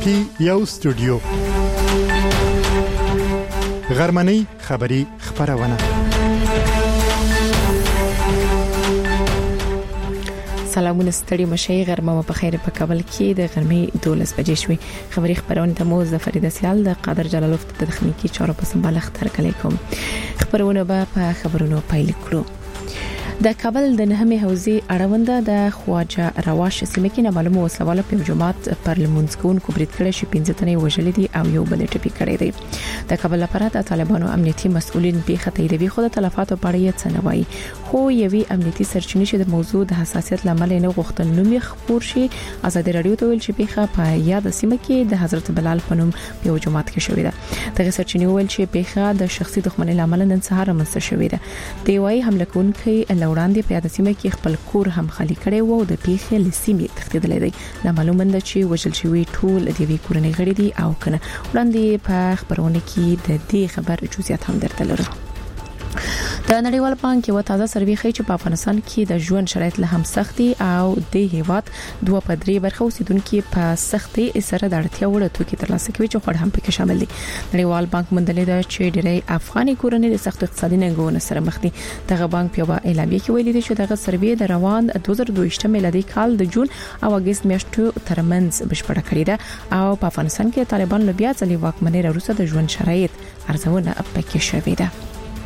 کې یو استودیو غرمنۍ خبری خبرونه. سلامونه ستړي مشي غرمه په خیر په کابل کې د غرمې 12 بجې شوې. خبري خبرونه ته مو ظفر سیال د قادر جلالوف د تخنیکی چارو په سمبالښت ترکلې کوم. خبرونه به په خبرونو پیل کړو. د کابل د نهمه حوزې اړونده د خواجه رواش سیمه کې معلومه وسواله په جماعت پر لمونځکون کوبریت کړي چې 15 تنه وژل دي او یو بل ټپي کړي دي. د کابل لپاره د طالبانو امنیتي مسؤلین په خطیدوي خو د تلفاتو په اړه څه نه وایي، خو یوې امنیتي سرچینې چې د موضوع د حساسیت لامل نه غوښتل نوم خبر شي. ازادي رادیو ته ویل چې په یاد سیمه کې د حضرت بلال پنوم په جماعت کې شوې ده. دغه سرچینې ویل چې په د شخصي دښمنۍ لامل نن سهار منځ شوې ده. دی وايي حمله کوونکي وړاندې په یاد سیمه کې خپل کور هم خالی کړي وو او د پیښې لسیمې تخدیدلې دي. معلومه ده چې وژل شوی ټول د وی کورنۍ غړي دي او کنه وړاندې په خبرونه کې د دې خبر جزئیات هم درته لرو. د نړیوال بانک یو تازه سروې ښیي چې په افغانستان کې د ژوند شرایط له هم سختي او د هیواد 2.3 برخه اوسیدونکو په سختي سره د اړتیا وړ توکي ترلاسه کوي چې خور هم پکې شامل دي. نړیوال بانک مندلې ده چې ډېری افغاني کورنۍ د سخت اقتصادي ننګونو سره مخ دي. دغه بانک په اعلامیه کې ویلي دی چې دغه سروې د روان 2022 میلادي کال د جون او اگست میاشتو ترمنځ بشپړه کړې ده او په افغانستان کې طالبان له بیا ځلې واکمنۍ وروسته د ژوند شرایط ارزونه پکې شوې ده.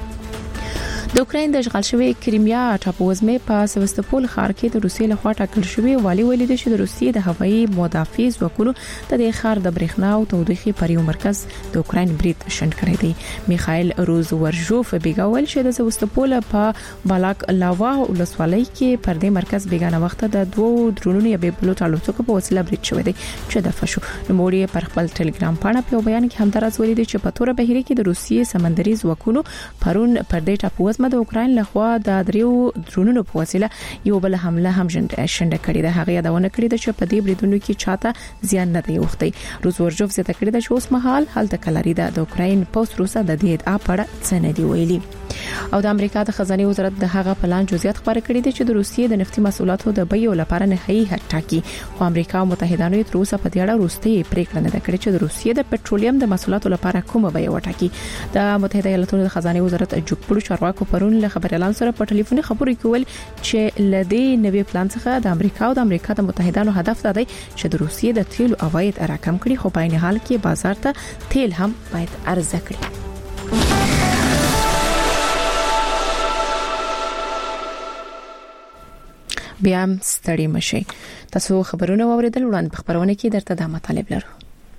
د اوکراین د اشغال شوی کریمیا ټاپووزمه په سیواستوپول ښار کې د روسیې لخوا ټاکل شوی والی ویلي دی چې د روسیې د هوایي مدافع ځواکونو د دې ښار د برېښنا او تودوخې پر یو مرکز د اوکراین برید شنډ کړی دی. میخائیل روزورژوف بیګاول چې د سیواستوپول په بالاک لاوا ولسوالۍ کې پر دې مرکز بیګانه وخت د دوه درونونو یا بلوټ الوتکو په وسیله برید شوی دی چې د فشو نوموړي پر خپل ټلګرام پاڼه په بیان کې هم درز ویلي دی چې په تور بهیره کې د روسیې سمندري ځواکونو پرون پر دې ټاپووزمه د اوکراین لخوا د دریو درونونو په وسیله یو بل حمله هم شنډه کړې ده. هغه یادونه کړې ده چې په دې بریدونو کې چاته زیان نه دی وختی. روزورژوف زیاته کړې ده چې اوس مهال هلته کلاري ده د اوکراین پوس روسه د دې اپړه څه نه دی ویلي. او د امریکا د خزانه وزارت د هغه پلان جزئیات خبر کړی دی چې د روسیې د نفتي محصولاتو د بیو لپاره نهایی حد ټاکي. خو امریکا او متحدانو تر اوسه په دې اړه وروستي پریکړه نه کړې چې د روسیې د پټرولیم د محصولاتو لپاره کومه بیه وټاکي. د متحده ایالاتونو د خزانه وزارت جوړپړو چارواکو پرون له خبر اعلان سره په ټلیفون خبرې کول چې لدې نوې پلان څخه د امریکا او د امریکا د متحدانو هدف دی چې د روسیې د تیلو عواید راکم کړي، خو په عین حال کې بازار ته تیل هم باید عرضه کړي. بیا ستړي مشي. تاسو خبرونه واوریدل، وړاندې په خبرونه کې درته د مطالب لرو.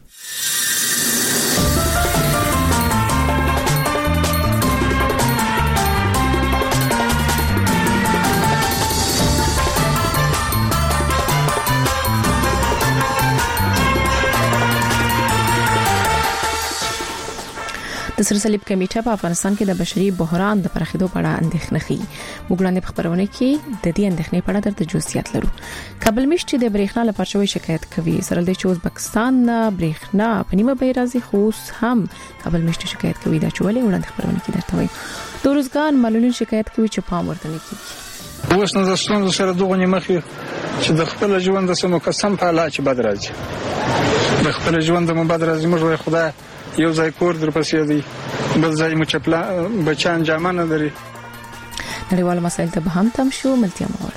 د سر صلیب کمیټه په افغانستان کې د بشري بحران د پراخېدو په اړه اندېښنه ښيي. موږ وړاندې په خبرونه کې د دې اندېښنې په اړه درته جزئیات لرو. کابل مشت د برېښنا لپاره شوی شکایت کوي. سره د چوز پاکستان برېښنا په نیمه به راځي، خو هم کابل مشت شکایت کوي دا چولې. وړاندې خبرونه کې درته وایم. د روزګان معلولین شکایت کوي چې پام ورته نه کیږي. اوس نه ځوند سره دغه نیمخې چې د خپل ژوند سم قسم په لا چې بد راځي. د خپل ژوند مو بد راځي. موږ وای خدای یو ځای کور در پسې دی، بل ځای مو چپلا بچان جامه نه لري. نړیوال مسایل ته به هم تم شو. ملتیا مغول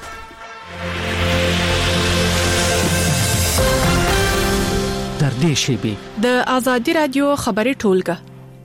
در دې شیبه د آزادي رادیو خبري ټولګه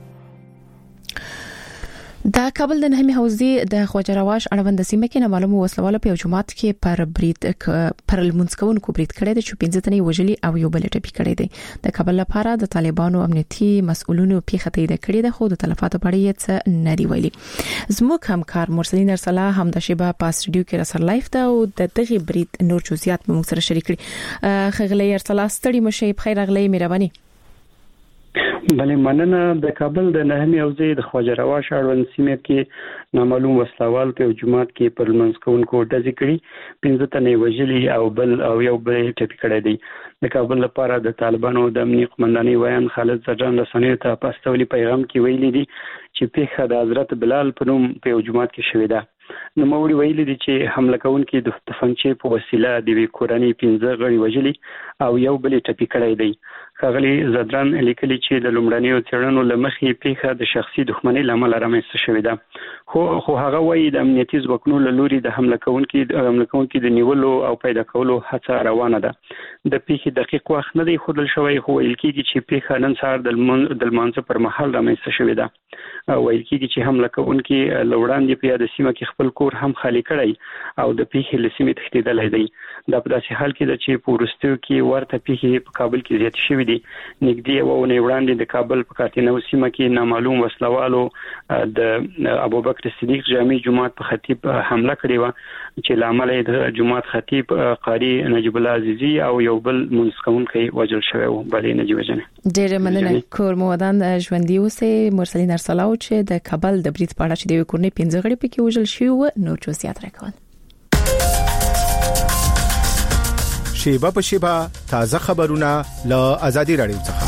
د کابل د نهمه حوزې د خواجه رواش اړوند سیمه کې معلومه وسواله په جماعت کې پر لمونځکونکو برید کړی دی چې 15 تنه وژلي او یو بل ټپي کړی دی. د کابل لپاره د طالبانو امنیتي مسؤلینو پیښه تایید کړې ده، خو د تلفاتو په اړه څه نه دی ویلي. زموږ همکار مرسلین ارسلا هم د شیبه په استودیو کې رسر لایف ده او د دغه برید نور جزئیات موږ سره شریک کړي. خغلی ارسلا ستړي مشه بخیر اغلی مهرباني. بلې مننه. د کابل د نهمه حوزې د خواجه رواش اړوند سیمه کې نامعلوم وسلوال په جماعت کې پر لمونځکونکو ډزې کړي، 15 تنه وژلي او یو بل ټپي کړی دی. د کابل لپاره د طالبانو د امنیتي قومندانۍ ویان خالد زجان رسنیو ته په استولي پیغام کې ویلي دي چې پیښه د حضرت بلال په نوم په جماعت کې شوې ده. نو موري ویلي دي چې حمله کوونکي د تفنګچې په وسیله د کورنۍ 15 غړي وژلي او یو بل ټپي کړی دی. ښاغلي زدران لیکلي چې د لومړنیو څېړنو لمخې پیښه د شخصي دښمنۍ لامل رامنځته شوې ده، خو هغه وایي د امنیتي ځواکونو له لوري د حمله کوونکي د نیولو او پیدا کولو هڅه روانه ده. د پیښې دقیق وخت نه دی ښودل شوی، خو ویل کېږي چې پیښه نن سهار د لمانځه پر مهال رامنځته شوې ده. ویل کېږي چې حمله کوونکي له وړاندې په یاد سیمه کې خپل کور هم خالي کړی او د پیښې له سیمې تښتېدلی دی. دا په داسې حال کې ده چې په وروستیو کې ورته پیښې په کابل کې زیاتې شوې دي. نږدې یوه اونۍ وړاندې د کابل په کاتینو سیمه کې نامعلوم وسلوالو د ابوبکر صدیق جامع جماعت په خطیب حمله کړې وه چې له امله د جماعت خطیب قاری نجیب الله عزیزي او یو بل منځ کوونکی وژل شوی و. بلې نجیبه جانې ډېره مننه. کور مو ودان ژوندي اوسئ. مرسلین ارسلاو چې د کابل د برید په اړه چې د کورنۍ 15 غړي پکې وژل شوي و نور جزئیات راکول. شیبه په شیبه تازه خبرونه له آزادي رادیو څخه.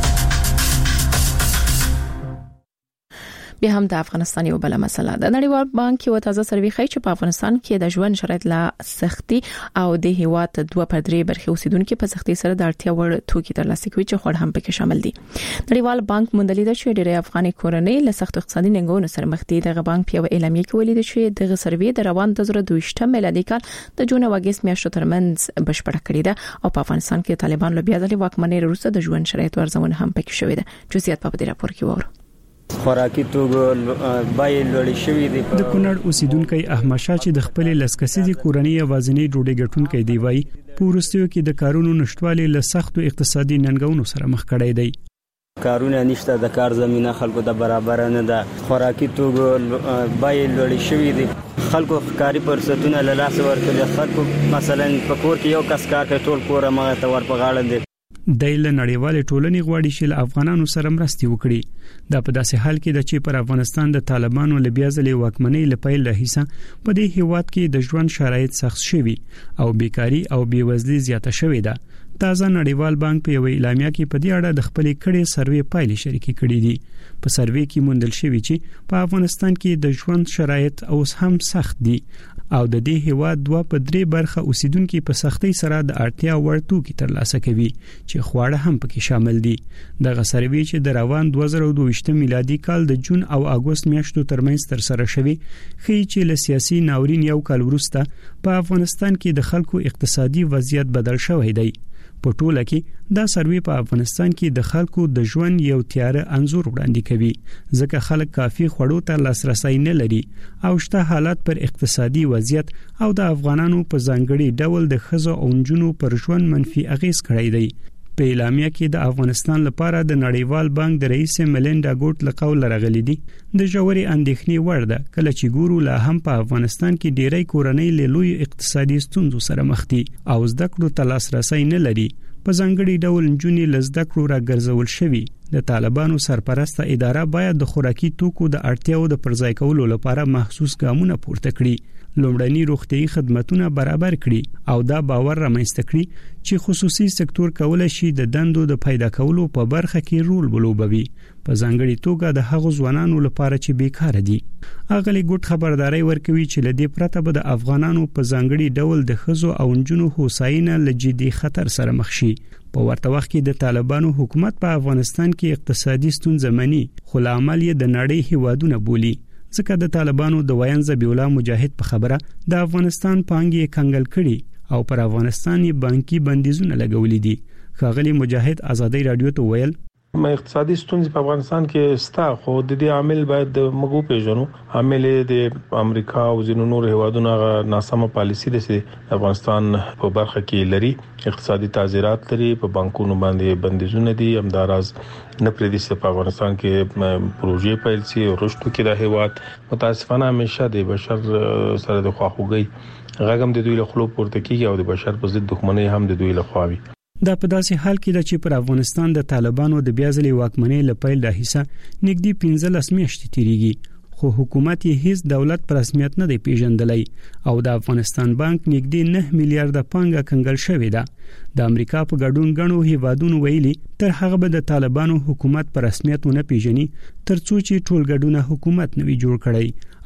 به هم د افغانستان یو بل مسله د نړیوال بانک یو تازه سروې ښیي چې په افغانستان کې د ژوند شرایط لا سختي او د هیواد 2.3 برخه اوسیدونکو په سختي سره د اړتیا وړ توکي ترلاسه کوي چې خور هم پکې شامل دي. نړیوال بانک موندلې ده چې ډېری افغاني کورنۍ له سخت اقتصادي ننګونو سره مخ دي. د بانک په اعلامیه کې ویلي ده چې د سروې د روان 2022 میلادي کال د جون او اگست میاشتو ترمنځ بشپړه کړې ده او په افغانستان کې طالبان له بیا ځلې واکمنۍ وروسته د ژوند شرایط ورزونه هم پکې شوې ده. جزئیات په دې راپور کې وره. خوراکي توګه بای لوړ شوی دی. د کونړ اوسیدونکو احمد شاه چې د خپل لسکسيزي کورنۍ اوازنۍ ډوډۍ ګټونکو دی وای پورستیو کې د کارونو نشټوالي له سختو اقتصادي ننګونو سره مخ کړی دی. کارونه نشته، د کار زمينه خلکو د برابر نه ده، خوراکي توګه بای لوړ شوی دی، خلکو کاری فرصتونه له لاس ورکړي. خلکو مثلا په کور کې یو کس کار کوي ټول کور مغه ته ور په غاړه دی. د نړیوال ټولنې غواړي چې افغانانو سره مرستې وکړي. دا په داسې حال کې د چې پر افغانستان د طالبانو له بیا ځلې واکمنۍ لپاره له حصہ په دې هیواد کې د ژوند شرایط سخت شوي او بیکاری او بیوزلي زیاته شوې ده. تازه نړیوال بانک په یو اعلامیه کې په دې اړه د خپلې کړې سروې پایلې شریکې کړې دي. په سروې کې موندل شوی چې په افغانستان کې د ژوند شرایط اوس هم سخت دي او د دې هیواد 2.3 برخه اوسیدونکو په سختۍ سره د اړتیا وړ توکي ترلاسه کوي چې خواړه هم پکې شامل دي. د غسروي چې د روان 2022 میلادي کال د جون او اگست میاشتو ترمنځ تر سره شوی خي چې له سیاسي ناورین یو کال وروسته په افغانستان کې د خلکو اقتصادي وضعیت بدل شوی دی. په ټوله کې دا سروې په افغانستان کې د خلکو د ژوند یو تیاره انزور وړاندې کوي ځکه خلک کافي خوړو ته لاسرسي نه لري او شته حالات پر اقتصادي وضعیت او د افغانانو په ځانګړي ډول د خزو او نجونو پر ژوند منفي اغیز کړی دی. په اعلامیه کې د افغانستان لپاره د نړیوال بانک د رئیس ملینډا ګوټ له قول راغلي دي د جوړي اندېښنې وړ ده کله چې ګورو لا هم په افغانستان کې ډېری کورنۍ له لوی اقتصادي ستونزو سره مخ دي او زده کړو ته لاسرسي نه لري. په ځانګړي ډول نجونې له زده کړو راګرځول شوي. د طالبانو سرپرسته اداره باید د خوراکي توکو د اړتیاو د پرځای کولو لپاره محسوس ګامونه پورته کړي، لومړني روغتيایي خدماتونه برابر کړي او دا باور رامنځته کړي چې خصوصي سکتور کولای شي د دندو د پیدا کولو په برخه کې رول ولوبوي، په ځانګړي توګه د هغو ځوانانو لپاره چې بیکاره دي. اغلی ګډ خبرداري ورکوي چې لدې پرته به د افغانانو په ځانګړي ډول د خزو او نجونو هوساینه له جدي خطر سره مخ شي. په ورته وخت کې د طالبانو حکومت په افغانستان کې اقتصادي ستونزې مني خو له عمل یې د نړۍ هیوادونه بولي ځکه د طالبانو د ویان ذبیح الله مجاهد په خبره د افغانستان پانګې کنګل کړي او پر افغانستان بانکي بندیزونه لګولې دي. ښاغلي مجاهد آزادۍ رادیو ته ویل اقتصادي ستونزې په افغانستان کې ستا خو د دې عامل باید د مګو پیژنو. عامل د امریکا او ځینو نور هیوادونو ناسمه پالیسي د افغانستان په برخه کې لري، اقتصادي تعزیرات لري، په بانکونو باندې بندیزونه دي، همداراز نه پرې دي په افغانستان کې پروژې پیل شي او رشد کې د هیواد متاسفانه همیشه د بشر سره د خواخوږي غږم د دوی له خلو پورته کیږي او د بشر په ضد دښمنۍ هم د دوی له خوا وي. دا په داسې حال کې چې پر افغانستان د طالبانو د بیا ځلې واکمنۍ لپاره د حصہ نږدې 15 میاشتې تیریږي خو حکومت یې هیڅ دولت پر رسمیت نه دی پیژندلی او د افغانستان بانک نږدې 9 میلیارډ پانګه کنګل شوې ده. د امریکا په ګډون غنو هیوادونو ویلي تر هغه به د طالبانو حکومت پر رسمیت نه پیژني ترڅو چې ټول ګډونه حکومت نوي جوړ کړي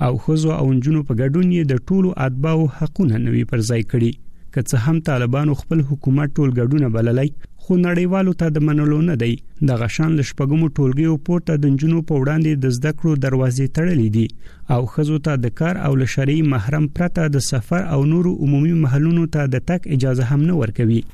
او خزو او نجونو په ګډون یې د ټولو اتباعو حقونه نوي پر ځای کړي. که څه هم طالبانو خپل حکومت ټول ګډونه بللای خو نړیوالو ته د منلو نه دی. د غشان لشپګمو ټولګیو پورته د نجونو په وړاندې د زده کړو دروازې تړلې دي او خزو ته د کار او لشرعي محرم پرته د سفر او نورو عمومي محلونو ته د تک اجازه هم نه ورکوي.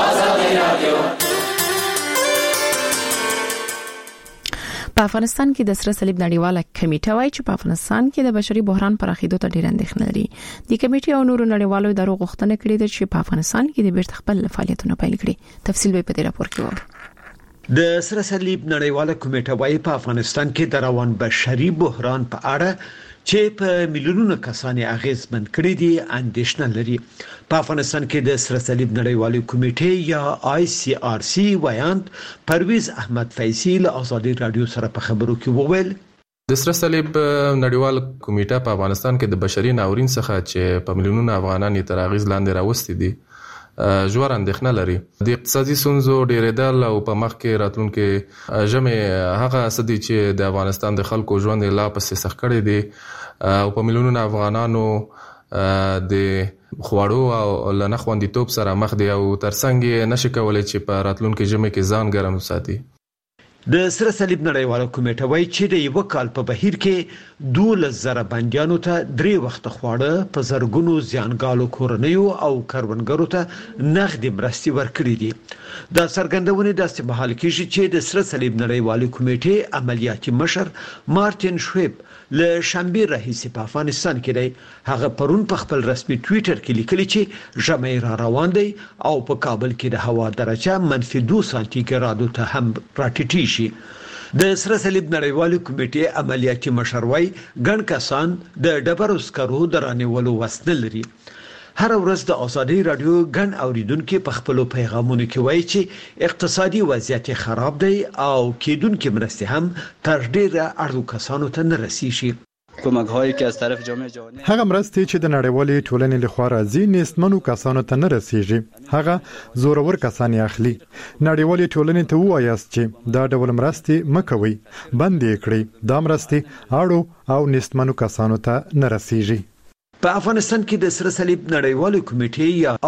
په افغانستان کې د سره صلیب نړیواله کمیټه وايي چې په افغانستان کې د بشري بحران پراخېدو ته ډېر اندېښنه لري. د کمیټې او نورو نړیوالو ادارو غوښتنه کړې ده چې په افغانستان کې د بیرته خپل فعالیتونه پیل کړي. تفصیل به په دې راپور کې وایي. د سره صلیب نړیواله کمیټه وايي په افغانستان کې د روان بشري بحران په اړه چې په میلیونونو کسان اغیزمن کړي دي اندېښنه لري. په افغانستان کې د سره صلیب نړیواله کمیټې یا ICRC وایاند پرویز احمد فیضی له آزادي رادیو سره په خبرو کې وویل د سره صلیب نړیواله کمیټه په افغانستان کې د بشري ناورین څخه چې په میلیونونو افغانان یې تر اغیز لاندې راوستي دي ژور اندېښنه لري. د اقتصادي ستونزو ډېرېدل او په مخ کې راتلونکي ژمې هغه سدي چې د افغانستان د خلکو ژوند لا پسې سخت کړي دي او په میلیونونو افغانانو د خواړو او لنخوندیتوب سره مخ دي او ترڅنګ یې نشي کولای چې په راتلونکي ژمې کې ځان ګرم وساتي. د سره صلیب نړیواله کمیټه وايي چې د یو کال په بهیر کې 12,000 بندیانو ته 3 وخت خواړه په زرګونو زیانګالو کورنیو او کروندګرو ته نغدي مرستې ورکړي دي. دا څرګندونه د استمحال کېږي چې د سره صلیب نړیواله کمیټې عملیاتي مشر مارټین شویب له شنبه راهیسې په افغانستان کې دی. هغه پرون په خپل رسمي ټوئیټر کې لیکلي چې ژمي را روان دی او په کابل کې د هوا درجه -2 سانتیګرادو ته هم راټیټیږي. د سره صلیب نړیواله کمیټې عملیاتي مشر وايي ګڼ کسان د ډبرو سکرو درانیولو وسنه لري. هر ورځ د آزادي رادیو ګڼ اوریدونکو په خپل پیغامونو کې وایي چې اقتصادي وضعیت خراب دی او کېدونکو مرستې هم تر ډیره اړو کسانو ته نه رسیږي. کمک‌هایی که از طرف جامعه جهانی هغه مرستې چې د نړیوالې ټولنې لخوا راځي نسمنو کسانو ته نه رسیږي. هغه زورور کسان اخلي. نړیوالې ټولنې ته وایاست چې دا ډول مرستې مکوي بندې کړي. دا مرستې اړو او نسمنو کسانو ته نه رسیږي. په افغانستان کې د سره صلیب نړیواله کمیټې یا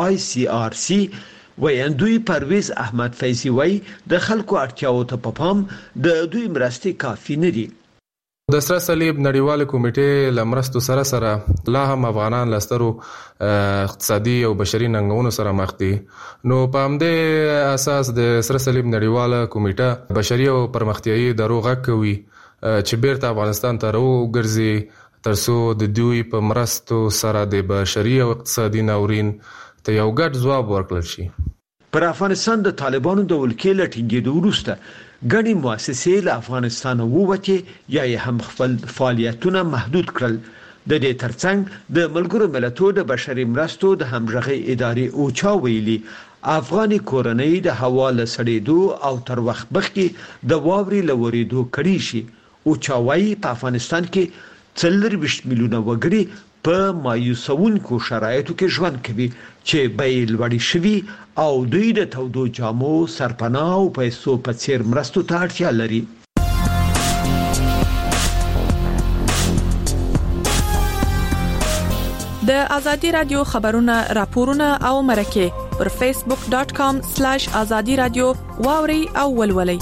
ICRC ویاندوی پرویز احمد فیضی وای د خلکو اړتیاو ته په پام د دوی مرستې کافي نه دي. د سره صلیب نړیواله کمیټې لمرستو سره لا هم افغانان لسترو اقتصادي او بشري ننګونو سره مخ دي. نو په همدې اساس د سره صلیب نړیواله کمیټه بشري او پرمختیایي دروغ کوي چې بیرته افغانستان ته راوګرځي ترڅو د دوی په مرستو سره د بشري او اقتصادي ناورین ته یو ګډ ځواب ورکړل شي. پر افغانستان د طالبانو د ولکې لټینګېدو وروسته ګڼې مؤسسې له افغانستان ووتې یا یې هم خپل فعالیتونه محدود کړل. د دې ترڅنګ د ملګرو ملتونو د بشري مرستو د همغږي ادارې اوچا ویلي افغاني کورنۍ د هوا له سړېدو او تر وخت مخکې د واورې لورېدو کړي شي. اوچا وايي په افغانستان کې 40 میلیونه وګړي په مایوسونکو شرایطو کې ژوند کوي چې بیې لوړې شوي او دوی د تودو جامو سرپناه او پیسو په څیر مرستو ته اړتیا لري. د آزادي رادیو خبرونه راپورونه او مرکه پر facebook.com/azadi radio واوري او ولولي.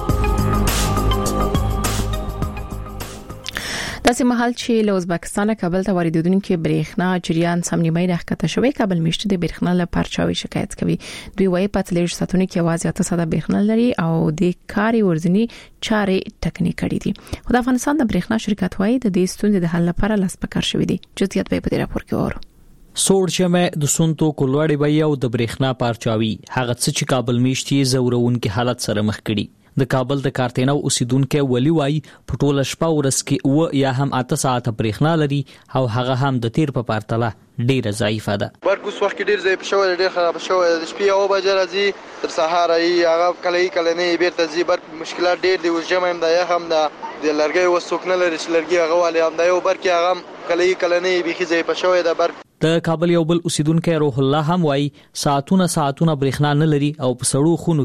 داسې مهال چې له ازبکستان کابل ته واردېدونکو برېښنا جریان سم نیمه راکته شوی کابل میشته د برېښنا له پرچاوي شکایت کوي. دوی وايي په تلېش ساتونکو کې आवाज 800 برېښنا لري او د کاري ورځنی چارې ټکنی کړې دي. خو د افغانستان د برېښنا شرکت وايي د دې ستونزې د حل لپاره لاس پکار شوی دی. جزئیات به په دې راپور کې اورو. سوړ شمه د سونتو کولوړې وي او د برېښنا پرچاوي هغه څه چې کابل میشتي زورونکو حالت سره مخ کړي. د کابل د کارتینو اوسیدونکو ولی وای په ټوله شپه ورځ کې و یا هم 8 ساعته برېښنا لري او هغه هم د تیر په پرتله ډیره ضعیفه ده. برګوس وخت کې ډیر ضعیف شوی ډیر خراب شوی د شپې او بجې راځي تر سهار یې هغه کله نه بیرته زی برګ مشکلات ډیر دی. وجمه هم د یخم د لرګي وسوکنه لري چې لرګي هغه والی هم د یو برګ هغه کله نه بيخي ضعیف شوی د برګ. د کابل یو بل اوسیدونکو روح الله هم وای ساعتونه برېښنا نه لري او په سړو خونو کې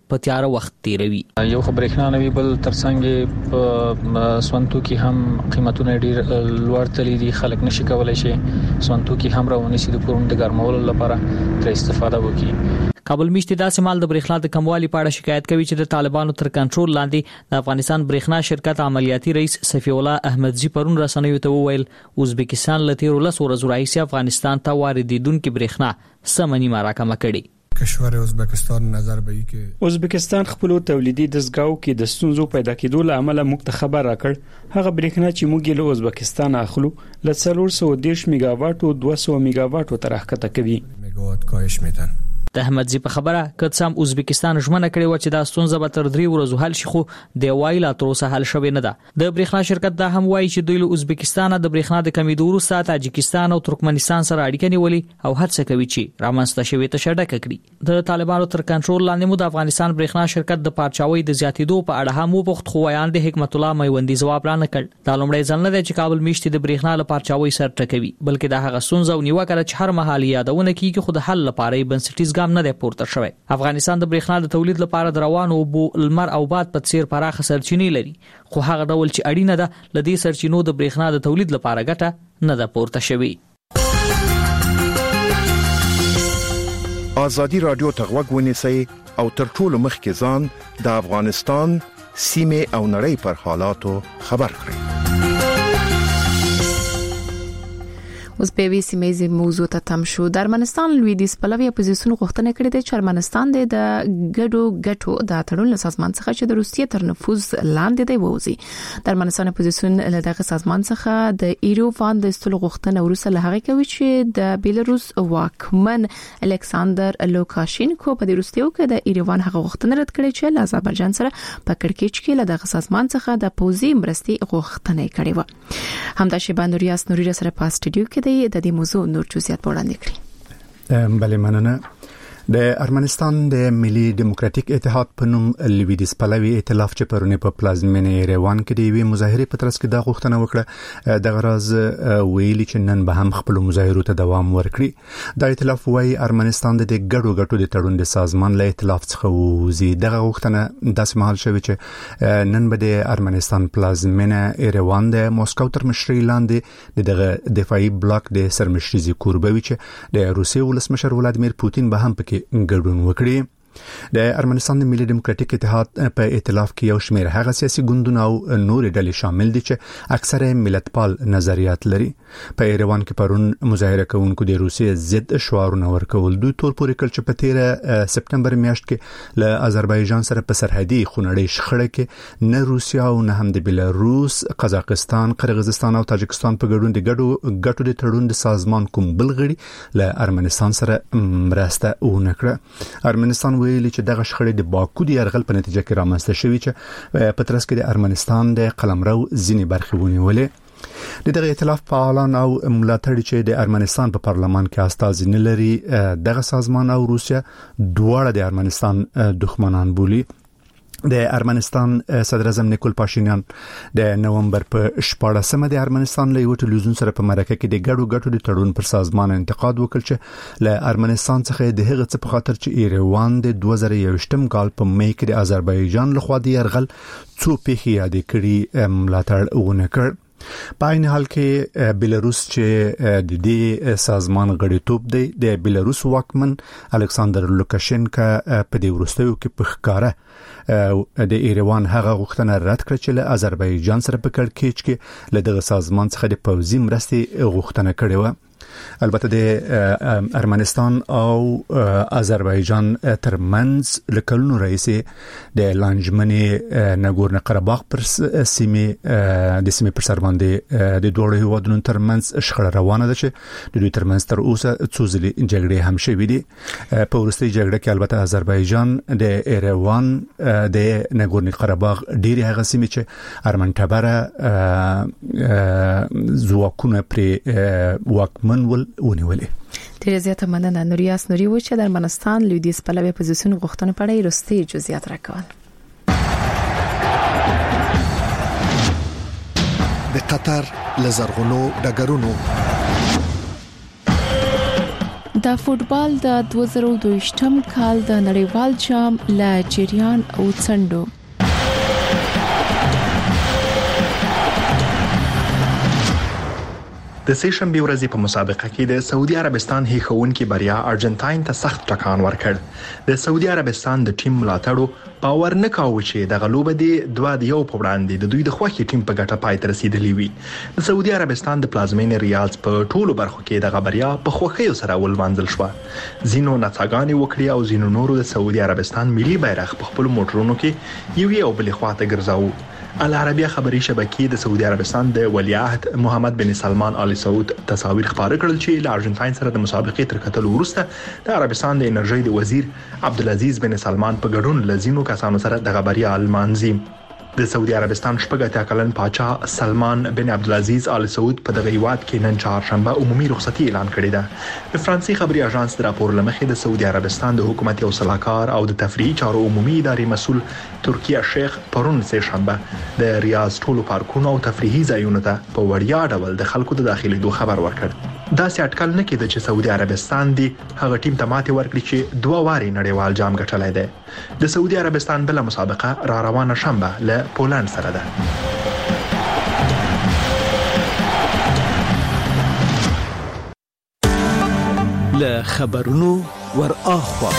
په تیار وخت تیروي. یو خبرېخنا نوی بل ترڅنګ په سونتو کې هم قیمتونه ډیر لوړ تللي دي. خلک نشي کولای شي سونتو کې هم راونی سي د پرون د ګرمولو لپاره تر استفاده وکړي. کابل میشتي داسې مال د برېښنا د کموالي په اړه شکایت کوي چې د طالبانو تر کنټرول لاندې د افغانستان برېښنا شرکت عملیاتي رئیس صفی الله احمدزي پرون رسنیو ته وویل ازبکستان له تیر 10 ورځو راهیسې افغانستان ته واردیدونکو برېښنا سمنی راکمه کړي. کشور ازبکستان نظر به ای که ازبکستان خپل تولیدي دستګاو کې د ستونزو پیدا کېدو له امله موږ ته خبر راکړ هغه برېښنا چې موږ له ازبکستان اخلو ل 410 میگاواټ او 200 میگاواټ تر راکته کوي. میگاواټ کاهش میدن. د احمدزي په خبره کڅام ازبکستان ژمنه کړې و چې دا ستونزه به تر 3 ورځې حل شي خو د وایلا تر اوسه حل شوی نه ده. د برېښنا شرکت دا هم وایي چې دوی له ازبکستان د برېښنا د کمیدو وروسته تاجکستان او ترکمنستان سره اړیکې نیولې او هڅه کوي چې رامنځته شوی ته شډه کړي. د طالبانو تر کنټرول لاندې مو د افغانستان برېښنا شرکت د پارچاوي د زیاتېدو په اړه هم وپوښت خو ویان د حکمت الله میوندي ځواب را نه کړ. دا لومړی ځل نه دی چې کابل میشتي د برېښنا له پارچاوي سر ټکوي بلکې دا هغه ستونزه او نیوکه چې هر مهال یادونه کیږي خو د حل لپاره بنسټیز ګام نه دی پورته شوی. افغانستان د برېښنا د تولید لپاره د روانو اوبو لمر او باد په څیر پراخه سرچینې لري خو هغه ډول چې اړینه ده لدې سرچینو د برېښنا د تولید لپاره ګټه نه ده پورته شوی. ازادي رادیو ته غوږ ونیسئ او تر ټولو مخکې ځان د افغانستان سیمه او نړۍ پر حالاتو خبر کړئ. اوس په وی سیمه موضوع ته تم شو. د ارمنستان لویدیځ پلوي اپوزیسیون غوښتنه کړې ده چې ارمنستان د ګډو د تړون له سازمان څخه چې د روسیې تر نفوذ لاندې دی ووزي. د ارمنستان اپوزیسیون له دغه سازمان څخه د ایروفان د استلو غوښتنه ورسره لهغه کوي چې د بیلاروس واکمن الکساندر لوکاشینکو په د روسیې کې د ایروان هغه غوښتنه رد کړې چې له آذربایجان سره په کړکېچ کې له دغه سازمان څخه د پوزي مرستي غوښتنه کړې و. همدا شیبه نوریاس نوري سره په استډیو کې د دې موضوع نور جزئیات وړاندې کړي. بله مننه. د ارمنستان د ملي ډیموکراتیک اتحاد په نوم لویدیځ پلوي ائتلاف چې پرونه په پلازمینه ایروان کې د وی مظاهره په ترڅ کې د غوښتنه وکړه د غرض ویلي چې نن به هم خپل مظاهرو ته دوام ورکړي. د ائتلاف وايي ارمنستان د ګډو د تړون د سازمان له ائتلاف څخه وځي. دغه غوښتنه داسې مهال شوې چې نن به د ارمنستان پلازمینه ایروان د موسکو تر مشرۍ لاندې د دفاعي بلاک د سرمشريزي کوربوي چې د روسیې ولسمشر ولادیمیر پوتین به هم پکې ګډون وکړي. د ارمنستان د ملي ډیموکراتیک اتحاد په ائتلاف کې یو شمېر هغه سیاسي ګوندونه او نور ډلې شامل دي چې اکثره ملتپال نظریات لري. په ایروان کې پرون مظاهره کوونکو د روسیې ضد شعارونه ورکول. دوی تور پورې کړ چې په 13 سپتمبر میاشت کې له آذربایجان سره په سرحدي خونړۍ شخړه کې نه روسیا او نه هم د بیلاروس، قزاقستان، قرغیزستان او تاجکستان په ګډون د ګډو د تړون د سازمان کوم بل غړي له ارمنستان سره مرسته ونه کړه. ارمنستان ویلي چې دغه شخړې د باکو د یرغل په نتیجه کې رامنځته شوې چې په ترڅ کې د ارمنستان د قلمرو ځینې برخې ونیولې. د دغه ائتلاف فعالان او ملاتړي چې د ارمنستان په پارلمان کې استازي نه لري دغه سازمان او روسیا دواړه د ارمنستان دښمنان بولي. د ارمنستان صدر اعظم نیکول پاشینیان د نومبر په 14مه د ارمنستان له یو ټلویزیون سره په مرکه کې د ګډو د تړون پر سازمان انتقاد وکړ چې له ارمنستان څخه د هغه څه په خاطر چې ایروان د 2021م کال په مې کې د آذربایجان لخوا د يرغل څو پیښې یادې کړي ملاتړ ونه کړ. په عین حال کې بیلاروس چې د دې سازمان غړیتوب دی د بیلاروس واکمن الکساندر لوکاشینکا په دې وروستیو کې په ښکاره د ایروان هغه غوښتنه رد کړه چې له آذربایجان سره په کړکېچ کې له دغه سازمان څخه د پوځي مرستې غوښتنه کړې و. البته د ارمنستان او آذربایجان ترمنځ لکلونو رئیسې د لانجمنې ناګورنو قرهباغ پر سیمه پر سر باندې د دوه هیوادونو ترمنځ شخړه روانه ده چې د دوی ترمنځ تر اوسه څو ځلې جګړې هم شوې دي. په وروستۍ جګړه کې البته آذربایجان د ایروان د ناګورنو قرهباغ ډېری هغه سیمې چې ارمنټبره ځواکونه پر واکمن ونیولې. ډیره زیاته مننه نوریاس نوري و چې د ارمنستان لویدیځ پلوي اپوزیسیون غوښتنه پړې رستي جزئیات راکول. د قطر لزرغونو ډګرونو د فوتبال د 2022م کال د نړیوال جام لا جریان او څنډو د سیشنبه ورځې په مسابقه کې د سعودي عربستان هیښوونکي بریا ارجنټاین ته سخت ټکان ورکړ د سعودي عربستان د ټیم ملاتړو باور نه کاوه چې د غلوب دی 2-1 په وړاندې د دوی د خوښي ټیم په ګټه پای ته رسیدلی وي د سعودي عربستان د پلازمینې ریاض په ټولو برخو کې د بریا په خوښۍ سره ولمانځل شو زینو نڅاګانې وکړي او زینو نورو د سعودي عربستان ملي بیرغ په خپل موټرونو کې یو بل خواته ګرځاو العربیه خبري شبکې د سعودي عربستان د ولیعهد محمد بن سلمان آل سعود تصاویر خبره کړل چې له ارجنټاین سره د مسابقې تر کتلو وروسته د عربستان د انرژي د وزیر عبدالعزيز بن سلمان په ګډون لزینو کسانو سره د خبري المانزي د سعودي عربستان شپږ کلن پاچا سلمان بن عبدالعزيز آل سعود په دغه هیواد کې نن چهارشنبه عمومي رخصتي اعلان کړې ده د فرانسې خبري اژانس د راپور لمخې د سعودي عربستان د حکومت یو صلاحکار او د تفریحي چارو عمومي ادارې مسول ترکیه شیخ پرون سه شنبه د ریاض ټولو پارکونو او تفریحي ځایونو ته په وړیا ډول د خلکو د داخلي دوه خبر ورکړ دا سي اټکل نه کېده چې سعودي عربستان دی هغه ټیم ته ماته ورکړي چې دوه واري نړیوال جام ګټلای دی د سعودي عربستان بل مسابقه را روانه شنبه له پولند سره ده له خبرونو ور اخوا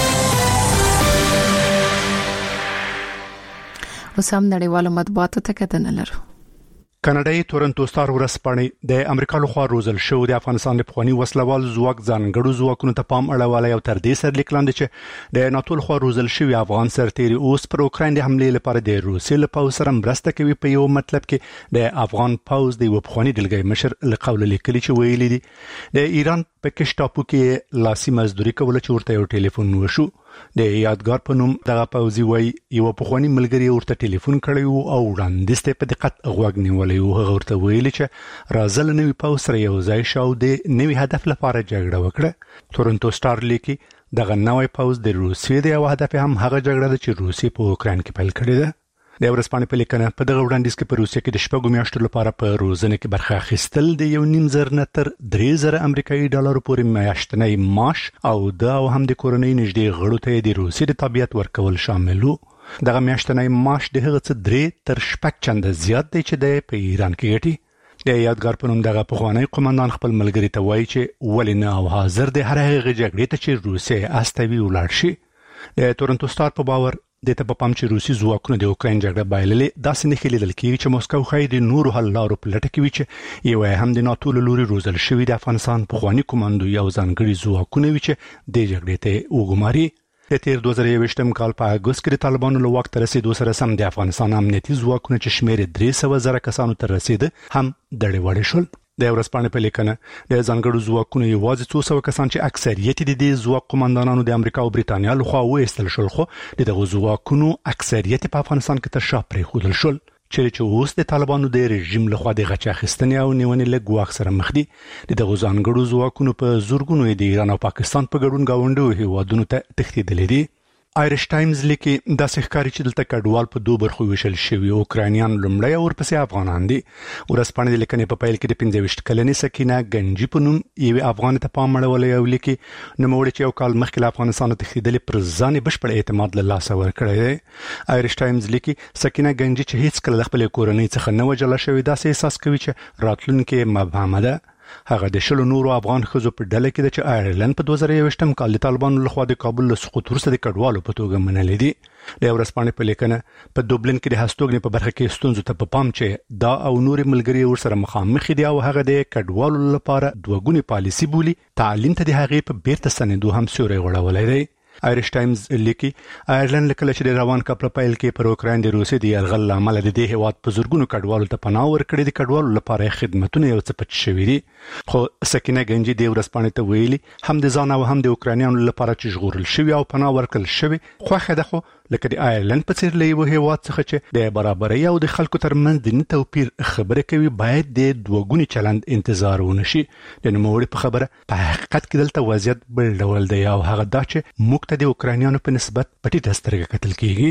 وسام نړیوالو مطبوعاتو ته کتنه لرو کاناډایي تورنټو ستار ورځپاڼې د امریکا لخوا روزل شو د افغانستان د پخوانی وسلوال ځواک ځانګړو ځواکونو ته پام اړولای او تر دې سره لیکلاند چې د ناتو لخوا روزل شوی افغان سرتیري اوس پر اوکراین د حمله لپاره د روسیې له پوځ سره مرسته کوي په یو مطلب کې د افغان پوځ د پخوانی دلګي مشر لقول لیکلي چې ویلي دي د ایران په کشټاپو کې لاسي مزدوري کول چې ورته یو ټلیفون وشو د یادګار په نوم دغه پوځي وای یو پخوانی ملګری ورته ټلیفون کړی او وړاندې په دقت غوږ نیولې او هغه ورته ویل چې راځل نوې پوځ سره یو ځای شو د نوې هدف لپاره جګړه وکړه تورنټو ستار لیکي دغه نوې پوځ د روسیې د یو هدف هم هغه جګړه ده چې روسیې په اوکراین کې پیل کړې ده د ورځپاڼې په لیکنه په دغه وړاندیز کې په روسیې کې د شپږو میاشتو لپاره په روزنه کې برخه اخیستل د 1.5 نه تر 3,000 امریکایي ډالر پورې میاشتنی معاش او هم د کورنۍ نږدې غړو ته د روسیې د تابعیت ورکول شامل وو دغه میاشتنی معاش د هغه څه 3 تر 6 چنده زیات دی چې د په ایران کې ګټي د یادګار په نوم دغه پخوانی قومندان خپل ملګری ته وایي چې ولنه او حاضر د هر هغه جګړې ته چې روسیې استوي ولاړ شي د تورنټو ستار په باور د ته په پام چې روسي ځواکونه د اوکراین جګړه بایللې داسې نه خلیدل کېږي چې موسکو خای د نورو حل لارو په لټه کې وي چې یو هم د ناتو لوري روزل شوی د افغانستان پخوانی کمانډو یو ځانګړي ځواکونه وي چې د جګړې ته وګماري د تیر 2023م کال په اگست کې د طالبانو له وخت رسیدو سره سم د افغانستان امنیتي ځواکونه چې شمیر 300,000 کسانو ته رسید هم دړې وړې شول د ورځپاڼې په لیکنه د ځانګړو ځواکونو یوازې 200 کسان چې اکثریت د دې ځواک قومندانانو د امریکا او بریټانیا لخوا وېستل شول خو دغه ځواکونو اکثریت په افغانستان کې تر شا پرې خودل شول چې اوس د طالبانو د رژیم لخوا د غچ اخیستنې او نیونې له ګواښ سره مخ دي د ځانګړو ځواکونو په زورګونو د ایران او پاکستان په ګډون گاونډو هیوادونو ته تښتېدلې دي آیرش ټایمز لیکي د سحکاري چې دلته کډوال په دوه برخو ویشل شوی اوکرانیان لومړی او ورپسې افغانان دي ورځپاڼې د لیکنې په پیل کې د 25 کلنې سکینه گنجي په نوم یو افغان ته پام اړولې او لیکي نوموړي چې یو کال مخکې له افغانستان تښتېدلې پر ځان بشپړ اعتماد له لاسه ورکړی دی آیرش ټایمز لیکي سکینه گنجي چې هیڅ کله خپل کورنۍ څخه نه وجله شوی داسې احساس کوي چې راتلونکي مبهمه ده هغه د شلو نورو افغان خزو په ډله کې د چې آیرلند په 2021م کال د طالبانو لخوا د کابل له سقوط وروسته د کډوالو په توګه منلې دي د ورځپاڼې په لیکنه په دوبلن کې د هستوګنې په برخه کې ستونزو ته په پام چې دا او نور ملګری ورسره مخامخ دي او هغه د کډوالو لپاره دوګونی پالیسی بولی تعلیم ته د هغې په بیرته سندو هم سوري غړولای دی آیرش ټایمز لیکي آیرلند کله چې د روان کال په پیل کې پر اوکراین د روسي د یرغل لامل د دې هواد په زورګونو کډوالو ته پناه ورکړي د کډوالو لپاره خدماتونه یو څه پټ شوي دي خو سکینه گنجي د ورځپاڼې ته ویلي هم د ځان او هم د اوکرانیانو لپاره چې ژغورل شوی او پناه ورکړل شوی خوخه ده خو لکه د آیرلند په څیر له یو هیواد څخه چې د برابرۍ او د خلکو ترمنځ د توپیر خبره کوي باید د دوګونی چلند انتظار ونشي د نوموړي په خبره په حقیقت کې دلته وضعیت بل ډول دی او هغه دا چې موږ ته د اوکرانیانو په نسبت پټي سترګه کتل کیږي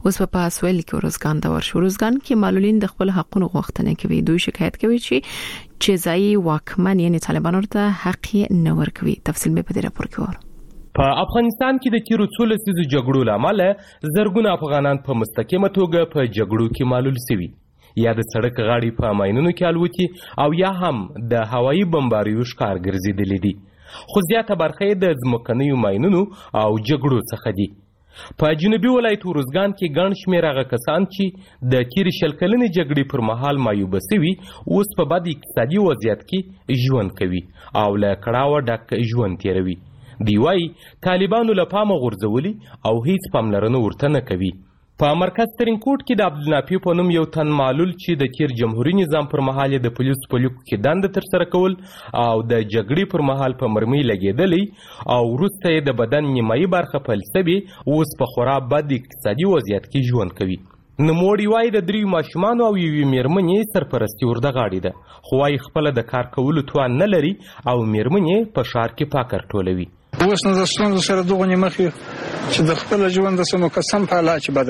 اوس په پاسویل کې روزګان د ورشو روزګان کې معلولین د خپل حقوقو غوښتنه کوي. دوی شکایت کوي چې ځای واکمن یعنی طالبان ورته حق نه ورکوي. تفصیل به په دې راپور کې وره. په افغانستان کې د تیرو 14 لسیزو جګړو لامل زرګونه افغانان په مستقیمه توګه په جګړو کې معلول شوي، یا د سړک غاړې په ماینونو کې الوتي او یا هم د هوایي بمباریو ښکار ګرځېدلي دي. خو زیاته برخه د ځمکنیو ماینونو او جګړو څخه دي. په جنوبي ولایت روزګان کې ګڼ شمېر هغه کسان چې د تیرې شل کلنې جګړې پر مهال معیوبه سوي اوس په بد اقتصادي وضعیت کې ژوند کوي او له کړاوه ډک ژوند تیروي. دی وايي طالبانو له پامه غورځولي او هیڅ پاملرنه ورته نه کوي. په مرکز ترینکوټ کې د عبدالنافي په نوم یو تن معلول چې د تیر جمهوریت نظام پر مهال د پولیسو په لیکو کې دنده ترسره کول او د جګړې پر مهال په مرمۍ لګېدلی او وروسته یې د بدن نیمایي برخه فلسفي اوس په خورا بد اقتصادي وضعیت کې ژوند کوي. نوموړي وایي د 3 ماشومانو او یوې مېرمنې سرپرستي ورده غاړې ده، خو وایي خپله د کار کولو توان نه لري او مېرمنې په ښار کې پاکر ټولوي. اوس نو د ستونزو سره دغه مخې چې د خپل ژوند د سمو قسم په حالات چې بد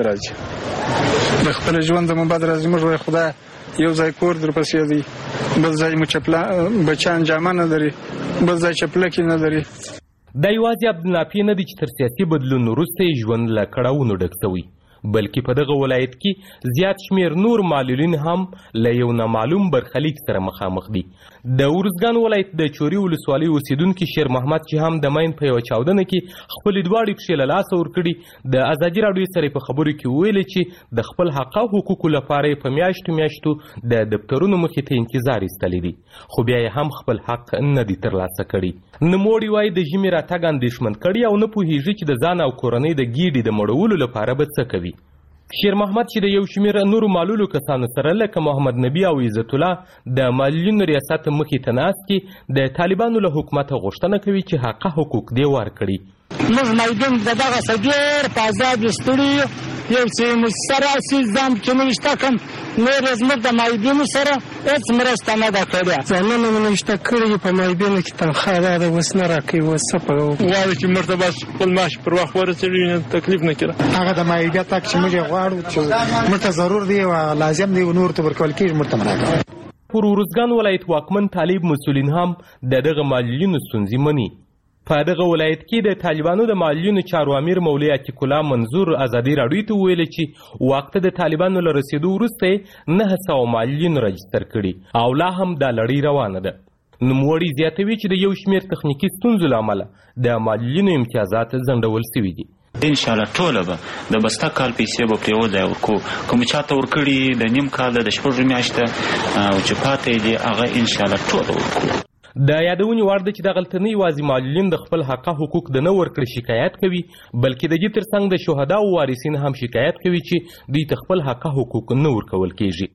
راځي، د خپل ژوند د بد راځي. موږ وایي خدای یو ځای کور در پسې دی، بل ځای مو چپلا بچان جامه نه لري، بل ځای چپلکې نه لري. دا یوازې عبدالنافي نه دی چې تر سیاسي بدلون وروسته یې ژوند له کړاوونو ډک شوی، بلکې په دغه ولایت کې زیات شمیر نور معلولین هم له یو نامعلوم برخلیک سره مخامخ دي. د ورزګان ولایت د چوري ولسوالۍ اوسیدونکي شیر محمد چې هم د ماین په یو چاودنه کې خپل دواړې پښې له لاسه ورکړي، د ازادي راډیو سره په خبرو کې ویلي چې د خپل حق او حقوقو لپاره په میاشتو د دفترونو مخې ته انتظار ایستلی دي، خو بیا یې هم خپل حق نه دي ترلاسه کړي. نوموړي وایي د ژمي راتګ اندېښمن کړي او نه پوهیږي چې د ځان او کورنۍ د ګیډې د مړولو لپاره به څه کوي. شیر محمد چې د یو شمېر نورو معلولو کسانو سره لکه محمد نبی او عزت الله د معلولینو ریاست مخې ته ناست کې د طالبانو له حکومته غوښتنه کوي چې حق حقوق دې ورکړي. موږ مایدین دغه ډېر په آزاد ستړي یو چې موږ سره ځان کې نشته کوم نور زموږ د مایدینو سره هېڅ مرسته نه ده کړې. ځانونه مو نشته کړي په مایدینو کې تنخواه ده اوس نه راکوي. اوس څه کوو؟ غواړو چې موږ ته بس خپل معاش پر وخت ورسېږي، تکلیف نه کړه. هغه د مایدیا تک چې موږ غواړو چې موږ ته ضرور دی او لازم دی نور ته ورکول کېږي موږ ته راکوي. پر ورزګان ولایت واکمن طالب مسؤلین هم دغه معلولینو ستونزې مني. په دغه ولایت کې د طالبانو د معلولینو چارو امیر مولوی عتیق الله منظور ازادي راډیو ته ویل چې وخت د طالبانو له رسیدو وروسته 900 معلولین راجستر کړي او لا هم دا لړۍ روانه ده. نوموړي زیاتوي چې د یو شمېر تخنیکي ستونزو له امله د معلولینو امتیازات ځنډول شوي دي. ان شاء الله ټوله به د بستا کال پیسې به پرې وځای ورکو، کوم چاته ورکړي د نیم کال د شپږ میاشته او چې پاتې دي هغه ان شاء الله ټوله ورکو. د یادونې وړ ده چې دغلته نه یوازې معلولین د خپل حق حقوق د نه ورکړې شکایت کوي، بلکې د دې ترڅنګ د شهدا او وارثین هم شکایت کوي چې دوی ته خپل حق حقوق نه ورکول کیږي.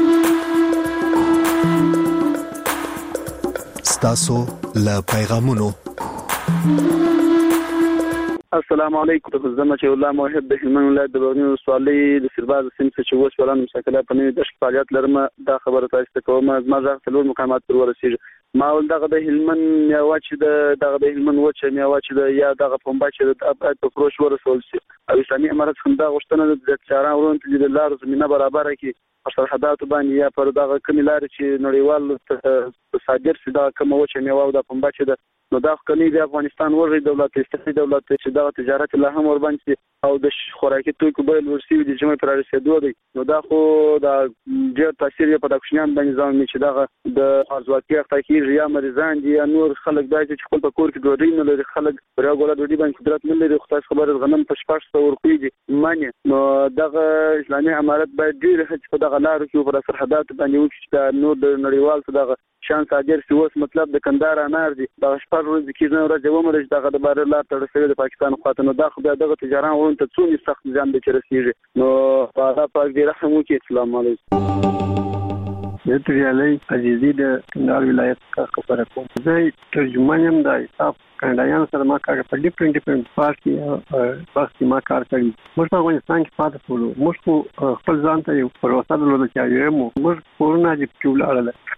ستاسو له پیغامونو. السلام علیکم. زما چې الله موحد د هلمند ولایت د بغنی ولسوالۍ د سرباز سیمې څخه چې اوس ولان مشکله په نوې دښت فعالیت لرم. دا خبره تاسو ته کوم. زما ځخ څلور مقامات پر ورسېږي. ما ول دغه د هلمند میوه چې دغه د هلمند وچه میوه چې د یا دغه پنبه چې د په فروش ورسول شي او اسلامي امارت څخه دا غوښتنه د چاران ورونته د لار زمينه برابر کړي په سرحداتو باندې یا پر دغه کمی لار چې نړیوال صادر شي دا کوم وچه میوه او د پنبه چې د نو دا خکني د افغانستان ورغی دولت استثنایی دولت چې دا تجارت لا هم ور باندې او د خوراکي توکو بیل ورسي د جمعې پر رسیدو دی. نو دا خو دا ډېر تاثیر په دښمنان باندې ځان چې دا د ارزواکي اخلاقي یا مریضان دي یا نور خلک دا چې خپل په کور کې ډوډۍ نه لري، خلک پر یو ګوله ډوډۍ باندې قدرت نه لري، خو تاسو خبره غنم په 600 ورکوي معنی. نو دغه اسلامي امارت باید ډېر هڅه په دغه لارو کې پر سرحدات باندې وکړي چې نور د نړیوال څخه دغه شان صادر شي. اوس مطلب د کندهار انار دي دا شپږ ورځې کې نه راځي ومرج دغه د بار لار تر رسېدو د پاکستان خواته. نو دا خو دغه تجارت ورته څومره سخت ځان به رسیږي. نو په هغه پاک دی رحم وکړي. السلام علیکم. زه تریالي عزیزي د کندهار ولایت څخه خبره کوم. زه ترجمان یم د حساب کندهاریانو سره ما کار په ډیفرنٹ پارټ کې ما کار کوي. موږ په افغانستان کې پاتې شولو. موږ خپل ځان ته یو پروسه درلوده چې موږ کورونه چې ټول اړه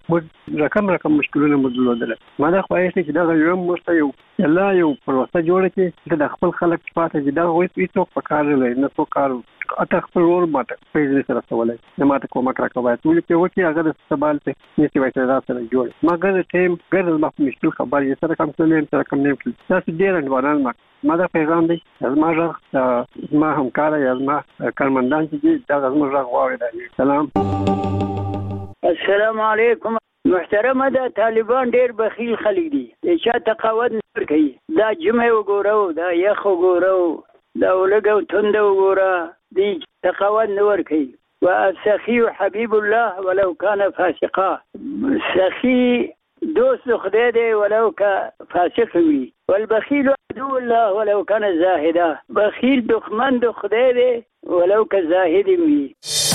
رقم مشکلونه مدلودل ما دا خواهش چې دا یو مستیو الله یو پروسه جوړه چې د خپل خلک پاتې چې دا وایي څوک په کار نه څوک کار اته خپل ور ماته پیژنې سره سوالای نه ماته کومه کار کوي ټول په وکی هغه د سبال ته نشي وایي دا سره جوړ ما ګر ټیم ګر ما مشکل خبر یې سره کوم څه سره کوم نه کړ تاسو ډیر انواران ما دا پیغام دی ما راغ ما همکار یا ما کارمندان چې دا زموږ راغ واوري سلام السلام علیکم محترمه دا طالبان ډیر بخیل خلک دي چې تقاعد نه کوي دا جمعه وګورو دا یخ وګورو دا ولګو تند وګوره دي تقاعد نه کوي والسخي حبيب الله ولو كان فاسقا سخي دوست خدای دی ولو که فاسق وي والبخيل عدو الله ولو كان زاهدا بخیل دښمن د خدای دی ولو که زاهد وي.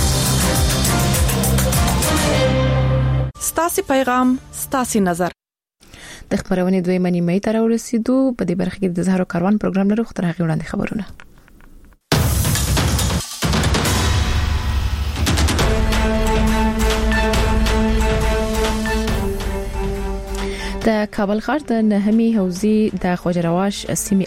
ستاسو پیغام ستاسو نظر د خبرونه دوی منی مې تر ورسېدو په دې برخه کې د زهرو کاروان پروګرام لرو خو تر هغه وړاندې خبرونه د کابل ښار د نهمي حوزې د خوجرواش سیمې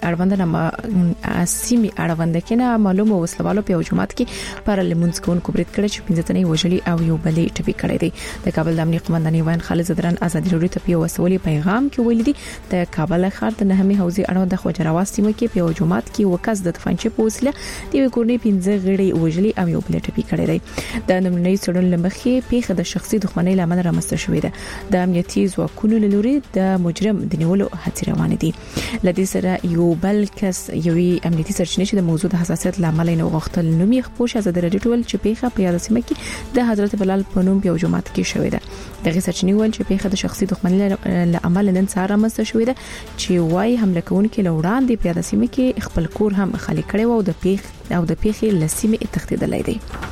اړوند کینه معلومه وسلوالو په جماعت کې پر لمونځ کوونکو برید کړی چې 15 تنې وژلي او یو بلې ټپي کړی دی. د کابل د امنیت قومندان وان خالد زدران ازادي راډیو ته په وسولي پیغام کې ویل دي د کابل ښار د نهمي حوزې اړوند د خوجرواش سیمې کې په جماعت کې وکاس د تفنچې په وسیله د کورنۍ 15 غړي وژلي او یو بلې ټپي کړی دی. د نمونې سړون لمخې پیښه د شخصي دښمنۍ لامل رامنځته شوې ده. د امنیتي ځواکونو لوري د مجرم د نیولو هڅې روانې دي. لدې سره یو بل کس یوې امنیتي سرچینې چې د موضوع د حساسیت لامل نه وغوښتل نومي خپوش ازادي راډیو ټول چې پیښه په یاد سیمه کې د حضرت بلال په نوم په جماعت کې شوې ده. دغه سرچینې ول چې پیښه د شخصي دښمنۍ لامل نن سهار رامنځته شوې ده چې وايي حمله کوونکي لوړاندې په یاد سیمه کې خپل کور هم خالي کړي او د پیښې لسیمه تختیدلې دي.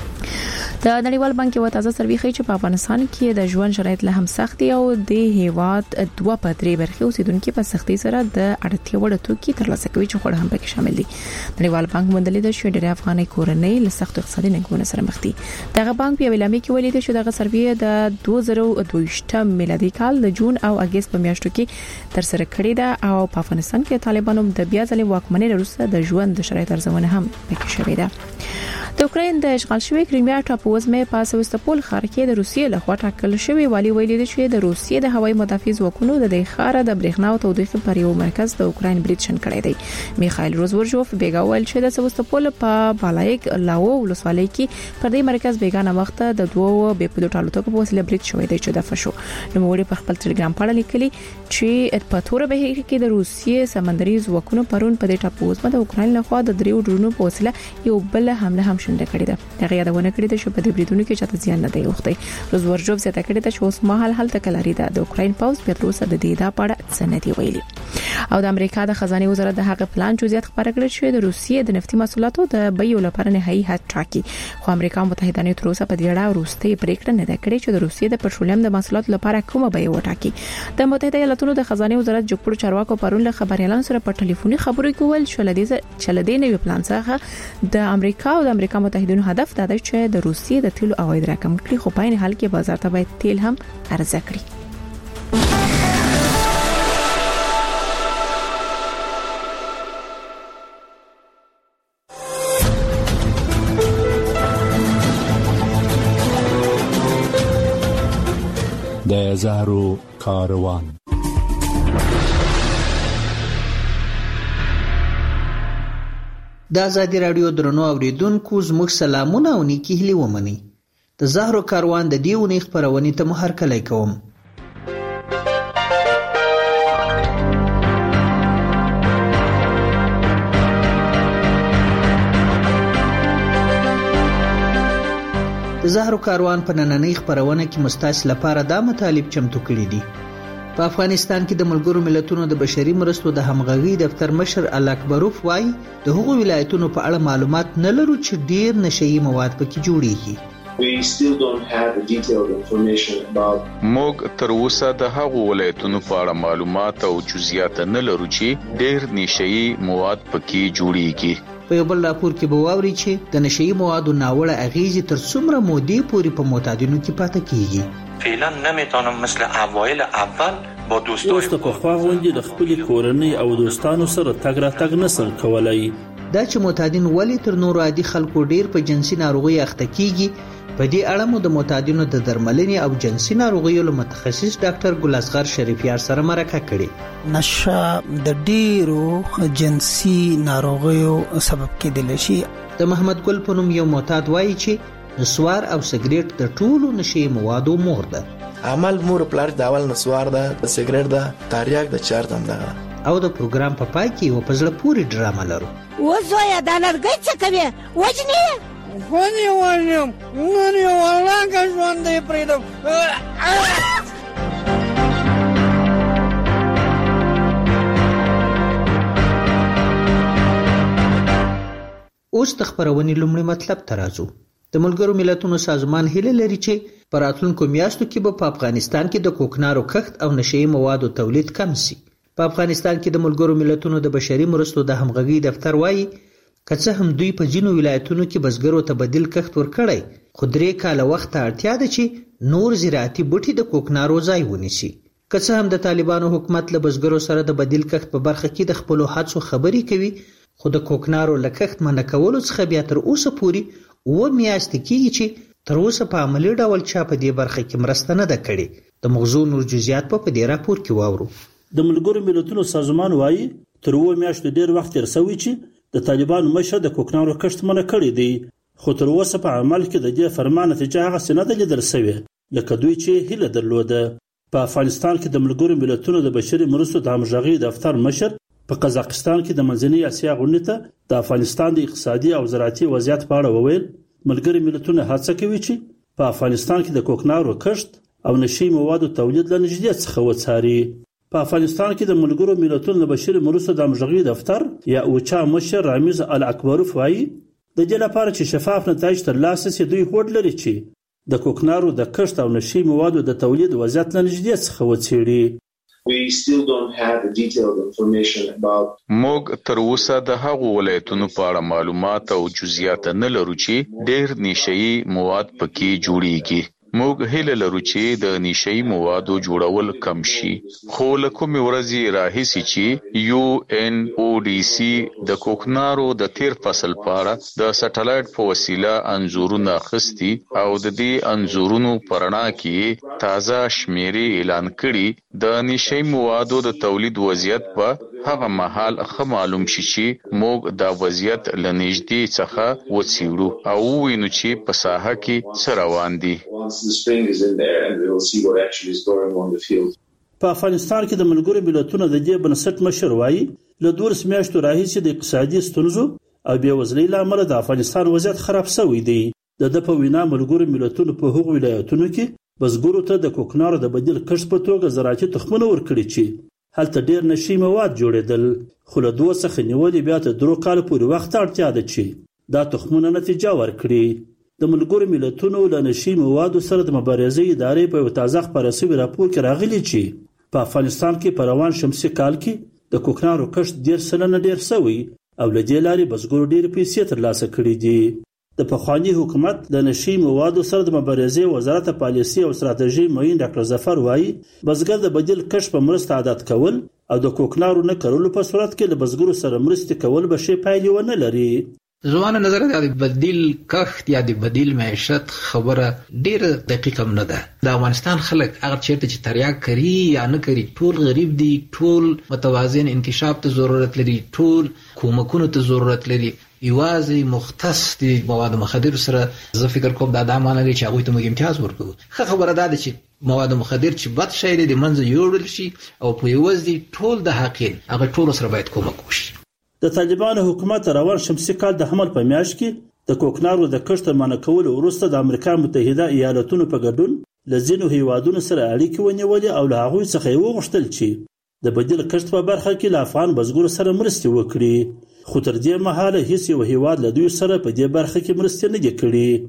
د نړیوال بانک یو تازه سروې ښیي چې په افغانستان کې د ژوند شرایط له هم سخت او د هیواد 2/3 برخه اوسیدونکو په سختۍ سره د اړتیا وړ توکي ترلاسه کوي چې خوړ هم پکې شامل دي. نړیوال بانک مندلې د شوډری افغاني کورنۍ له سخت اقتصادي ننګونو سره مخ دي. دغه بانک په ویلامي کې ویلي چې دغه سروې د 2022 میلادي کال د جون او اگست په میاشتو کې تر سره کړې ده او په افغانستان کې طالبانو د بیا ځلې واکمنۍ وروسته د ژوند د شرایط ارزونه هم پکې شوې ده. د اوکراین د اشغال شوی کریمیا ټاپووزمه په سوستپول ښار کې د روسیې لخوا ټاکل شوی والی ویلي چې د روسیې د هوایي مدافع ځواکونو د دې ښار د برېښنا او تودوخې پر یو مرکز د اوکراین برید شن کړی دی. میخایل روزورجوف بیګا ویل چې د سوستپول په بالایک لاو ولسوالۍ کې پر دې مرکز بیګانه وخت د دوه بې پلوټ الوتکو په وسیله برید شوی دی چې د فشو نوموړي په خپل ټلګرام پاڼه لیکلي چې په تور بهیر کې د روسیې سمندري ځواکونو پرون په دې ټاپووزمه د اوکراین لخوا د دریو ډرونو په وسیله یو بل حمله هم شنډه کړې ده. هغه یادونه کړې ده چې په دې بریدونو کې چاته زیان نه دی اوښتی. روزورجوف زیاته کړې ده چې اوس مهال هلته کلاري ده د اوکراین پاوز په تر اوسه د دې دا پاړه څه نه دی ویلي. او د امریکا د خزانه وزارت د هغه پلان جزئیات خبره کړې چې د روسیې د نفتي محصولاتو د بیو لپاره نهایي حد ټاکي. خو امریکا متحده ایالاتو تر اوسه په دې اړه وروستي پریکړه نه ده کړې چې د روسیې د پټرولیم د محصولاتو لپاره کومه بیه وټاکي. د متحده ایالاتو د خزانه وزارت جوړ چارواکو پرون له خبريالانو سره په ټلیفوني خبرو کې ویل چې لدې نوې پلان څخه د امریکا او د امریکا متحدینو هدف دا دی چې د روسیې د تیلو عواید راکم کړي خو په عین حال کې بازار ته باید تیل هم عرضه کړي. د زهرو کاروان د آزادي راډیو درنو اوریدونکو زموږ سلامونه او نیکی هیلې ومني. د زهرو کاروان د دې ونې خبرونې ته مو هرکلی کوم. د زهرو کاروان په نننۍ خبرونه کې مستاسو لپاره دا مطالب چمتو کړي دي. په افغانستان کې د ملګرو ملتونو د بشري مرستو د همغږي دفتر مشر الاکبروف وايي د هغو ولایتونو په اړه معلومات نه لرو چې ډیر نشئی مواد پکې جوړیږي. موږ تر اوسه د هغو ولایتونو په اړه معلومات او جزئیات نه لرو چې ډیر نشئی مواد پکې جوړیږي. په یو بل راپور کې به واوري چې د نشئی موادو ناوړه اغیزې تر څومره مودې پورې په معتادینو کې پاتې کیږي. فعلا نمیتونم مثل اوایل اول با دوستای اوس په خوا غونډې د خپل کورنۍ او دوستانو سره تګ راتګ نسل کولای. دا چې معتادین ولې تر نورو عادي خلکو ډیر په جنسي ناروغي اخته کیږي، په دې اړه مو د معتادینو د درملنې او جنسي ناروغیو له متخصص ډاکټر ګل اصغر شریفیار سره مرکه کړې. نشه د ډیرو جنسي ناروغیو سبب کېدلی شي. د محمد ګل په نوم یو معتاد وایي چې نسوار او سګریټ د ټولو نشي موادو مور ده. عمل مور پلار د اول نسوار ده، د سګریټ ده، تاریاک د چارتم ده. او د پروګرام په پای کې یو په زړه پورې ډرامه لرو. وزویا د لرګي څه کوي؟ وجنې ونی ونیم ننی ولنګ ژوندې پریدم. اوس د خبرونې لومړی مطلب ته راځو. د ملګرو ملتونو سازمان هیله لري چې په راتلونکو میاشتو کې به په افغانستان کې د کوکنارو کښت او نشئی موادو تولید کم شي. په افغانستان کې د ملګرو ملتونو د بشري مرستو د همغږي دفتر وایي که څه هم دوی په ځینو ولایتونو کې بزګرو ته بدیل کښت ورکړی، خو 3 کاله وخت ته اړتیا ده چې نور زراعتي بوټي د کوکنارو ځای ونیسي. که څه هم د طالبانو حکومت له بزګرو سره د بدیل کښت په برخه کې د خپلو هڅو خبرې کوي، خو د کوکنارو له کښت منع کولو څخه بیا تر اوسه پورې 9 میاشتې کېږي چې تر اوسه په عملي ډول چا په دې برخه کې مرسته نه ده کړې. د موضوع نور جزئیات په دې راپور کې واورو. د ملګرو ملتونو سازمان وایي تر 9 میاشتو ډیر وخت تیر شوی چې د طالبانو مشر د کوکنارو کښت منع کړی دی، خو تر اوسه په عمل کې د دې فرمان نتیجه هغه نه ده لیدل شوې لکه دوی چې هیله درلوده. په افغانستان کې د ملګرو ملتونو د بشري مرستو د همغږي دفتر مشر په قزاقستان کې د منځنۍ اسیا غونډې ته د افغانستان د اقتصادي او زراعتي وضعیت په اړه وویل ملګري ملتونه هڅه کوي چې په افغانستان کې د کوکنارو کښت او نشئی موادو تولید له نږدې څخه وڅاري. په افغانستان کې د ملګرو ملتونو د بشري مرستو د همغږي دفتر یا اوچا مشر رامیز الاکبروف وایي د دې لپاره چې شفاف نتایج ترلاسه شي دوی هوډ لري چې د کوکنارو د کښت او نشئی موادو د تولید وضعیت له نږدې څخه وڅېړي. موږ تر اوسه د هغو ولایتونو په اړه معلومات او جزئیات نه لرو چې ډېر نشئی مواد پکې جوړیږي. موږ هیله لرو چې د نشئی موادو جوړول کم شي، خو له کومې ورځې راهیسې چې UNODC د کوکنارو د تیر فصل په اړه د سټلایټ په وسیله انځورونه اخیستي او د دې انځورونو په رڼا کې تازه شمیرې اعلان کړي، د نشئی موادو د تولید وضعیت په هغه مهال ښه معلوم شي چې موږ دا وضعیت له نږدې څخه وڅېړو او ووینو چې په ساحه کې څه روان دي. په افغانستان کې د ملګرو ملتونو د دې بنسټ مشر وایي له 12 میاشتو راهیسې د اقتصادي ستونزو او بېوزلۍ له امله د افغانستان وضعیت خراب شوی دی. د په وینا ملګرو ملتونو په هغو ولایتونو کې بزګرو ته د کوکنارو د بدیل کښت په توګه زراعتي تخمونه ورکړي چې هلته ډیر نشئی مواد جوړېدل، خو له 2 څخه نیولې بیا تر 3 کال پورې وخت اړتیا ده چې دا تخمونه نتیجه ورکړي. د ملګرو ملتونو له نشئی موادو سره د مبارزې ادارې په یو تازه خپاره شوي راپور کې راغلي چې په افغانستان کې په روان شمسي کال کې د کوکنارو کښت 10% ډیر شوی او له دې لارې بزګرو ډېرې پیسې ترلاسه کړي دي. د پخواني حکومت د نشئی موادو سره د مبارزې وزارت پالیسي او ستراتیژي معین ډاکټر ظفر وایي بزګر د بدیل کښت په مرسته عادت کول او د کوکنارو نه کرلو په صورت کې له بزګرو سره مرستې کول به ښې پایلې ونه لري. زمانه نظر د بدیل کښت یا د بدیل معیشت خبره ډیره دقیقه نه ده. د افغانستان خلک هغه چیرته چې تریاک کوي یا نه کوي ټول غریب دي، ټول متوازن انکشاف ته ضرورت لري، ټول کومکونو ته ضرورت لري. یوازې مختص د مواد مخدر سره زه فکر کوم دا معنی لري چې هغوی ته موږ امتیاز ورکوو. ښه خبره دا ده چې مواد مخدر چې بد شی دی د منځه یوړل شي او په یوازې ټول د حقین هغه ټول سره باید کومک وشي. د طالبانو حکومت روان شمسي کال د حمل په میاشت کې د کوکنارو د کښت منع کولو وروسته د امریکا متحده ایالاتونو په ګډون له ځینو هیوادونو سره اړیکې ونیولې او له هغوی څخه یې وغوښتل چې د بدیل کښت په برخه کې له افغان بزګرو سره مرستې وکړي، خو تر دې مهاله هیڅ یو هیواد له دوی سره په دې برخه کې مرستې نه دي کړي.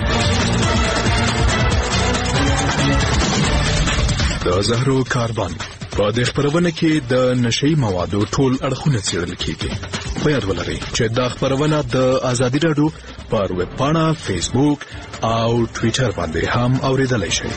د زهرو کاروان په دې خبرونه کې د نشئی موادو ټول اړخونه څېړل کیږي. په یاد ولرئ چې دا خبرونه د آزادي رادیو پر ویب پاڼه، فیسبوک او ټوئیټر باندې هم اوریدلای شئ.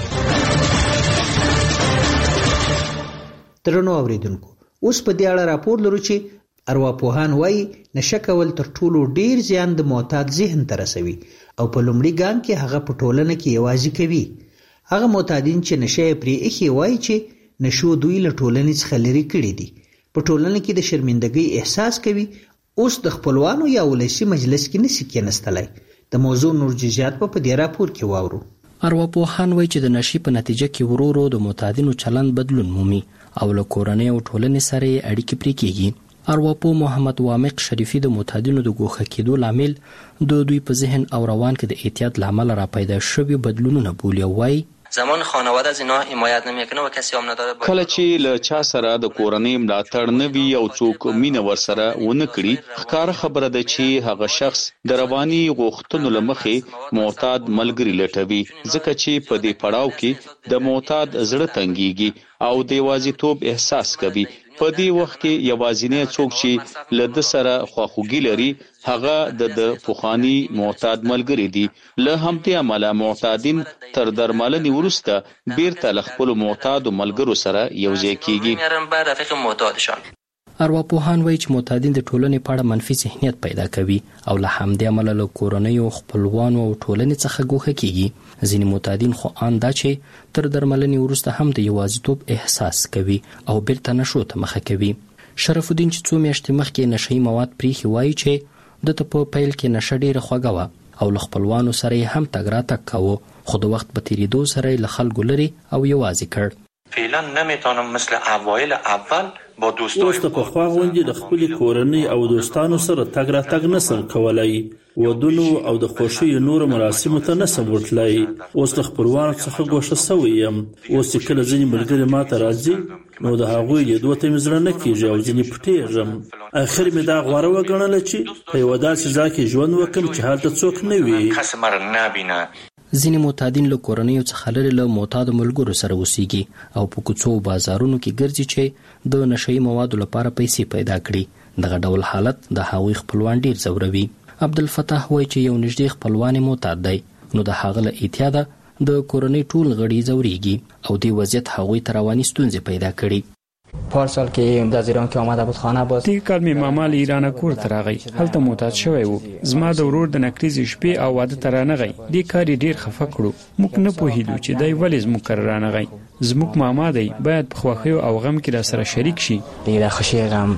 درنو اوریدونکو، اوس په دې اړه راپور لرو چې ارواپوهان وایي نشه کول تر ټولو ډیر زیان د معتاد ذهن ته رسوي او په لومړي ګام کې هغه په ټولنه کې یوازې کوي. هغه معتادین چې نشه پرې ایښي وایي چې نشو دوی له ټولنې څخه لرې کړي دي. په ټولنه کې د شرمندګۍ احساس کوي. اوس د خپلوانو یا ولسي مجلس کې نشي کېناستلای. د موضوع نور جزئیات په دې راپور کې واورو. ارواپوهان وایي چې د نشي په نتیجه کې ورو د معتادینو چلند بدلون مومي او له کورنۍ او ټولنې سره اړیکې پرې کېږي. ارواپوه محمد وامق شریفي د معتادینو د ګوښه کېدو لامل د دوی په ذهن او روان کې د اعتیاد لامل را پیدا شوي بدلونونه بولي. وایي زمان خانواده از اینا حمایت نمیکنه و کسی هم نداره. کله چې له چا سره د کورنۍ ملاتړ نه وي او څوک مینه ورسره ونه کړي، ښکاره خبره ده چې هغه شخص د رواني غوښتنو له مخې معتاد ملګري لټوي، ځکه چې په دې پړاو کې د معتاد زړه تنګيږي او د یوازیتوب احساس کوي. په دې وخت کې یوازینی څوک چې له د سره خواخوږي لري هغه د پوخانی معتاد ملګری دي. له همدې عمله معتادین تر درملنې وروسته بیرته له خپل معتاد ملګرو سره یوځای کیږي. ارواپوهان وایي چې معتادین د ټولنې په اړه منفي ذهنیت پیدا کوي او له همدې عمله له کورنیو، خپلوانو او ټولنې څخه ګوښه کیږي. ځینې معتادین خو ان دا چې تر درملنې وروسته هم د یوازیتوب احساس کوي او بیرته نشو ته مخه کوي. شرف الدین چې څو میاشتې مخکې نشهیي مواد پریښي وایي چې دته په پیل کې نشه ډیره خوږه وه او له خپلوانو سره یې هم تګ راتګ کاوه، خو د وخت په تېرېدو سره یې له خلکو لرې او یوازې کړ. فعلا نمیتونم مثل اوایل اول با دوستای اوس په خوا غونډې د خپل کورنۍ او دوستانو سره تګ راتګ نسم کولای، ودونو او د خوښۍ نور مراسمو ته نسم ورتلای. اوس د خپلوانو څخه ګوښه سوی یم. اوس چې کله ځینې ملګري ماته راځي نو د هغوی لیدو ته مې زړه نه کېږي او ځینې پټېږم. اخر مې دا غوره وګڼله چې په یوه داسې ځای کې ژوند وکړم چې هلته څوک نه وي. ځینې معتادین له کورنیو څخه لرې له معتادو ملګرو سره اوسېږي او په کوڅو او بازارونو کې ګرځي چې د نشهیي موادو لپاره پیسې پیدا کړي. دغه ډول حالت د هغوی خپلوان ډیر ځوروي. عبدالفتاح وایي چې یو نږدې خپلوان یې معتاد دی، نو د هغه له اعتیاده د کورنۍ ټول غړي ځورېږي او دې وضعیت هغوی ته رواني ستونزې پیدا کړي. پارسال که از ایران که آمده بود خانه باز دیگه کال می ماما له ایران کور ته راغی، هلته معتاد شوی و. زما د ورور د نکریزې شپې او واده ته رانغی. دې کار یې ډیر خفه کړو. موږ نه پوهیدو چې دی ولې زموږ کره رانغی. زموږ ماما دی، باید په خوښیو او غم کې را سره شریک شي. دیگه د خوشي غم.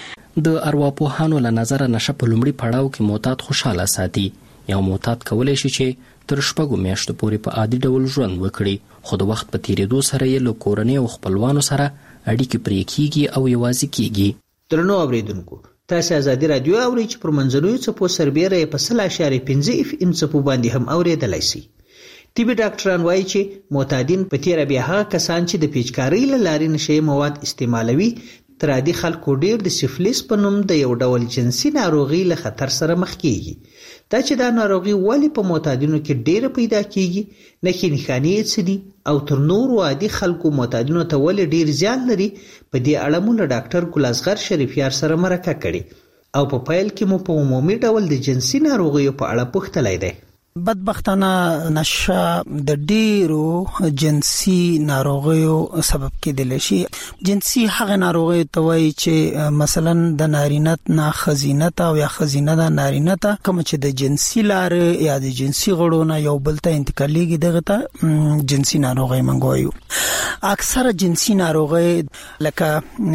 د ارواپوهانو له نظره نشه په لومړي پړاو کې معتاد خوشاله ساتي. یو معتاد کولی شي چې تر 6 میاشتو پورې په عادي ډول ژوند وکړي، خو د وخت په تېرېدو سره یې له کورنۍ او خپلوانو سره اړیکې پرې کېږي او یوازې کېږي. درنو اوریدونکو، تاسو آزادي رادیو اورئ چې پر منځنوي څپو سربیره یې په 0.5 FM څپو باندې هم اوریدلای شئ. طبي ډاکټران وایي چې معتادین په تیره بیا هغه کسان چې د پیچکارۍ له لارې نشهیي مواد استعمالوي تر عادي خلکو ډیر د سفلیس په نوم د یو ډول جنسي ناروغي له خطر سره مخ کیږي. دا چې دا ناروغي ولې په معتادینو کې ډیره پیدا کیږي، نښې یې څه دي او تر نورو عادي خلکو معتادینو ته ولې ډیر زیان لري، په دې اړه مو له ډاکټر ګل اصغر شریفیار سره مرکه کړې او په پیل کې مو په عمومي ډول د جنسي ناروغیو په اړه پوښتلی دی. بدبختانه نشه د ډیرو جنسي ناروغیو سبب کېدل شي. جنسي هغه ناروغي ته وایي چې مثلا د نارینه نه خزینه ته او یا خزینه د نارینه ته کوم چې د جنسي لار یا د جنسي غړو نه یو بل ته انتقالېږي، دغه ته جنسي ناروغي منګوي. اکثره جنسي ناروغي لکه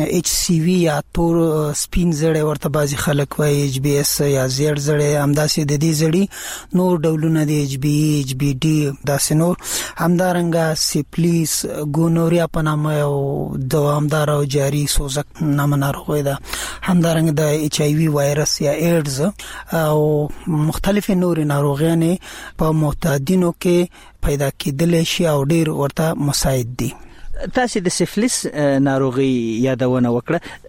HCV یا تور سپین زړی ورته بعضي خلک وایي، HBS یا زیړ زړی، همداسې د دې زړی نور ډولونه د HBE، HBD، داسې نور. همدارنګه سیپلیس، ګونوریا په نامه یو دوامدار او جاری سوزک نامه ناروغي ده. همدارنګه د HIV وایرس یا ایډز او مختلف نور ناروغیانې په معتادینو کې پیدا کېدل شي او ډیر ورته مساعد دي. تاسو د سفلیس ناروغي یادونه وکړه،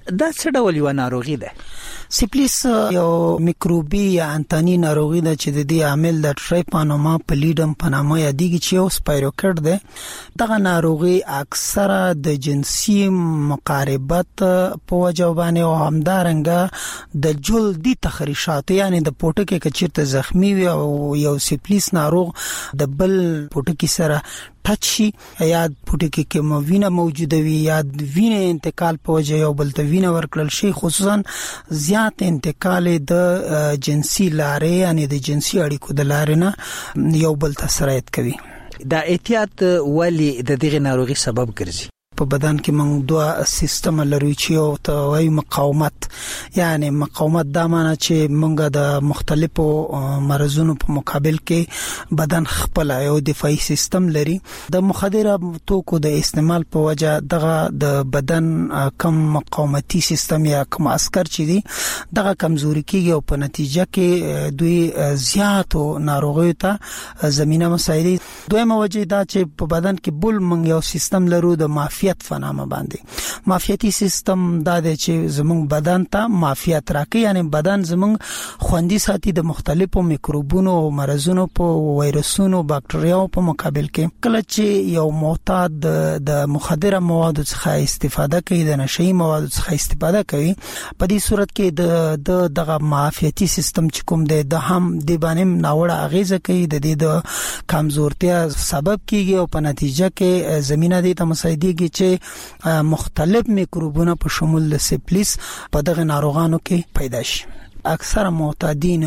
دا څه ډول یو ناروغي ده؟ سیفلیس یو میکروبي یا انتاني ناروغي ده چې د دې عامل د ټریپانوما پلیډم په نامه یادېږي چې یو سپایروکټ ده. دغه ناروغي اکثره د جنسي مقاربت په وجه باندې او همدارنګه د جلدي تخریشات یعنی د پوټکي کچیرته زخمی وي او یو سیفلیس ناروغ د بل پوټکی سره ټچ شي یا پوټکی کې وینه موجوده وي یا وینه انتقال په وجه یو بل ته وینه ورکړل شي، خصوصا زیات انتقال د جنسي لارې یعنی د جنسي اړیکو د لارې نه یو بل ته سرایت کوي. دا احتیاط ولی د دغه ناروغي سبب ګرځي؟ په بدن کې موږ دوه سیستم لرو چې یو ته وایي مقاومت، یعنی مقاومت دا معنی چې موږ د مختلفو مرزونو په مقابل کې بدن خپل یو دفاعي سیستم لري. د مخدره توکو د استعمال په وجه دغه د بدن کم مقاومتي سیستم یا کم عسكر چې دي دغه کمزوري کیږي او په نتیجه کې دوی زیاتو ناروغیو ته زمينه مساعدي. دویمه وجه دا چې په بدن کې بل موږ یو سیستم لرو د مافیات فنامه باندې. مافیاتي سیستم دا دی چې زموږ بدن ته مافیات راکړي، یعنی بدن زموږ خوندي ساتي د مختلفو میکروبونو او مرزونو په وایرسونو باکټریاو په مقابل کې. کله چې یو معتاد د مخدره موادو څخه استفاده کوي، د نشئی موادو څخه استفاده کوي، په دې صورت کې د دغه مافیاتي سیستم چې کوم دی د هم د باندې ناوړه اغیزه کوي، د دې د کمزورتیا سبب کیږي او په نتیجه کې زمينه دې ته مساعديږي چې مختلف میکروبونه په شمول د سیفلیس په دغه ناروغانو کې پیدا شي. اکثر معتادین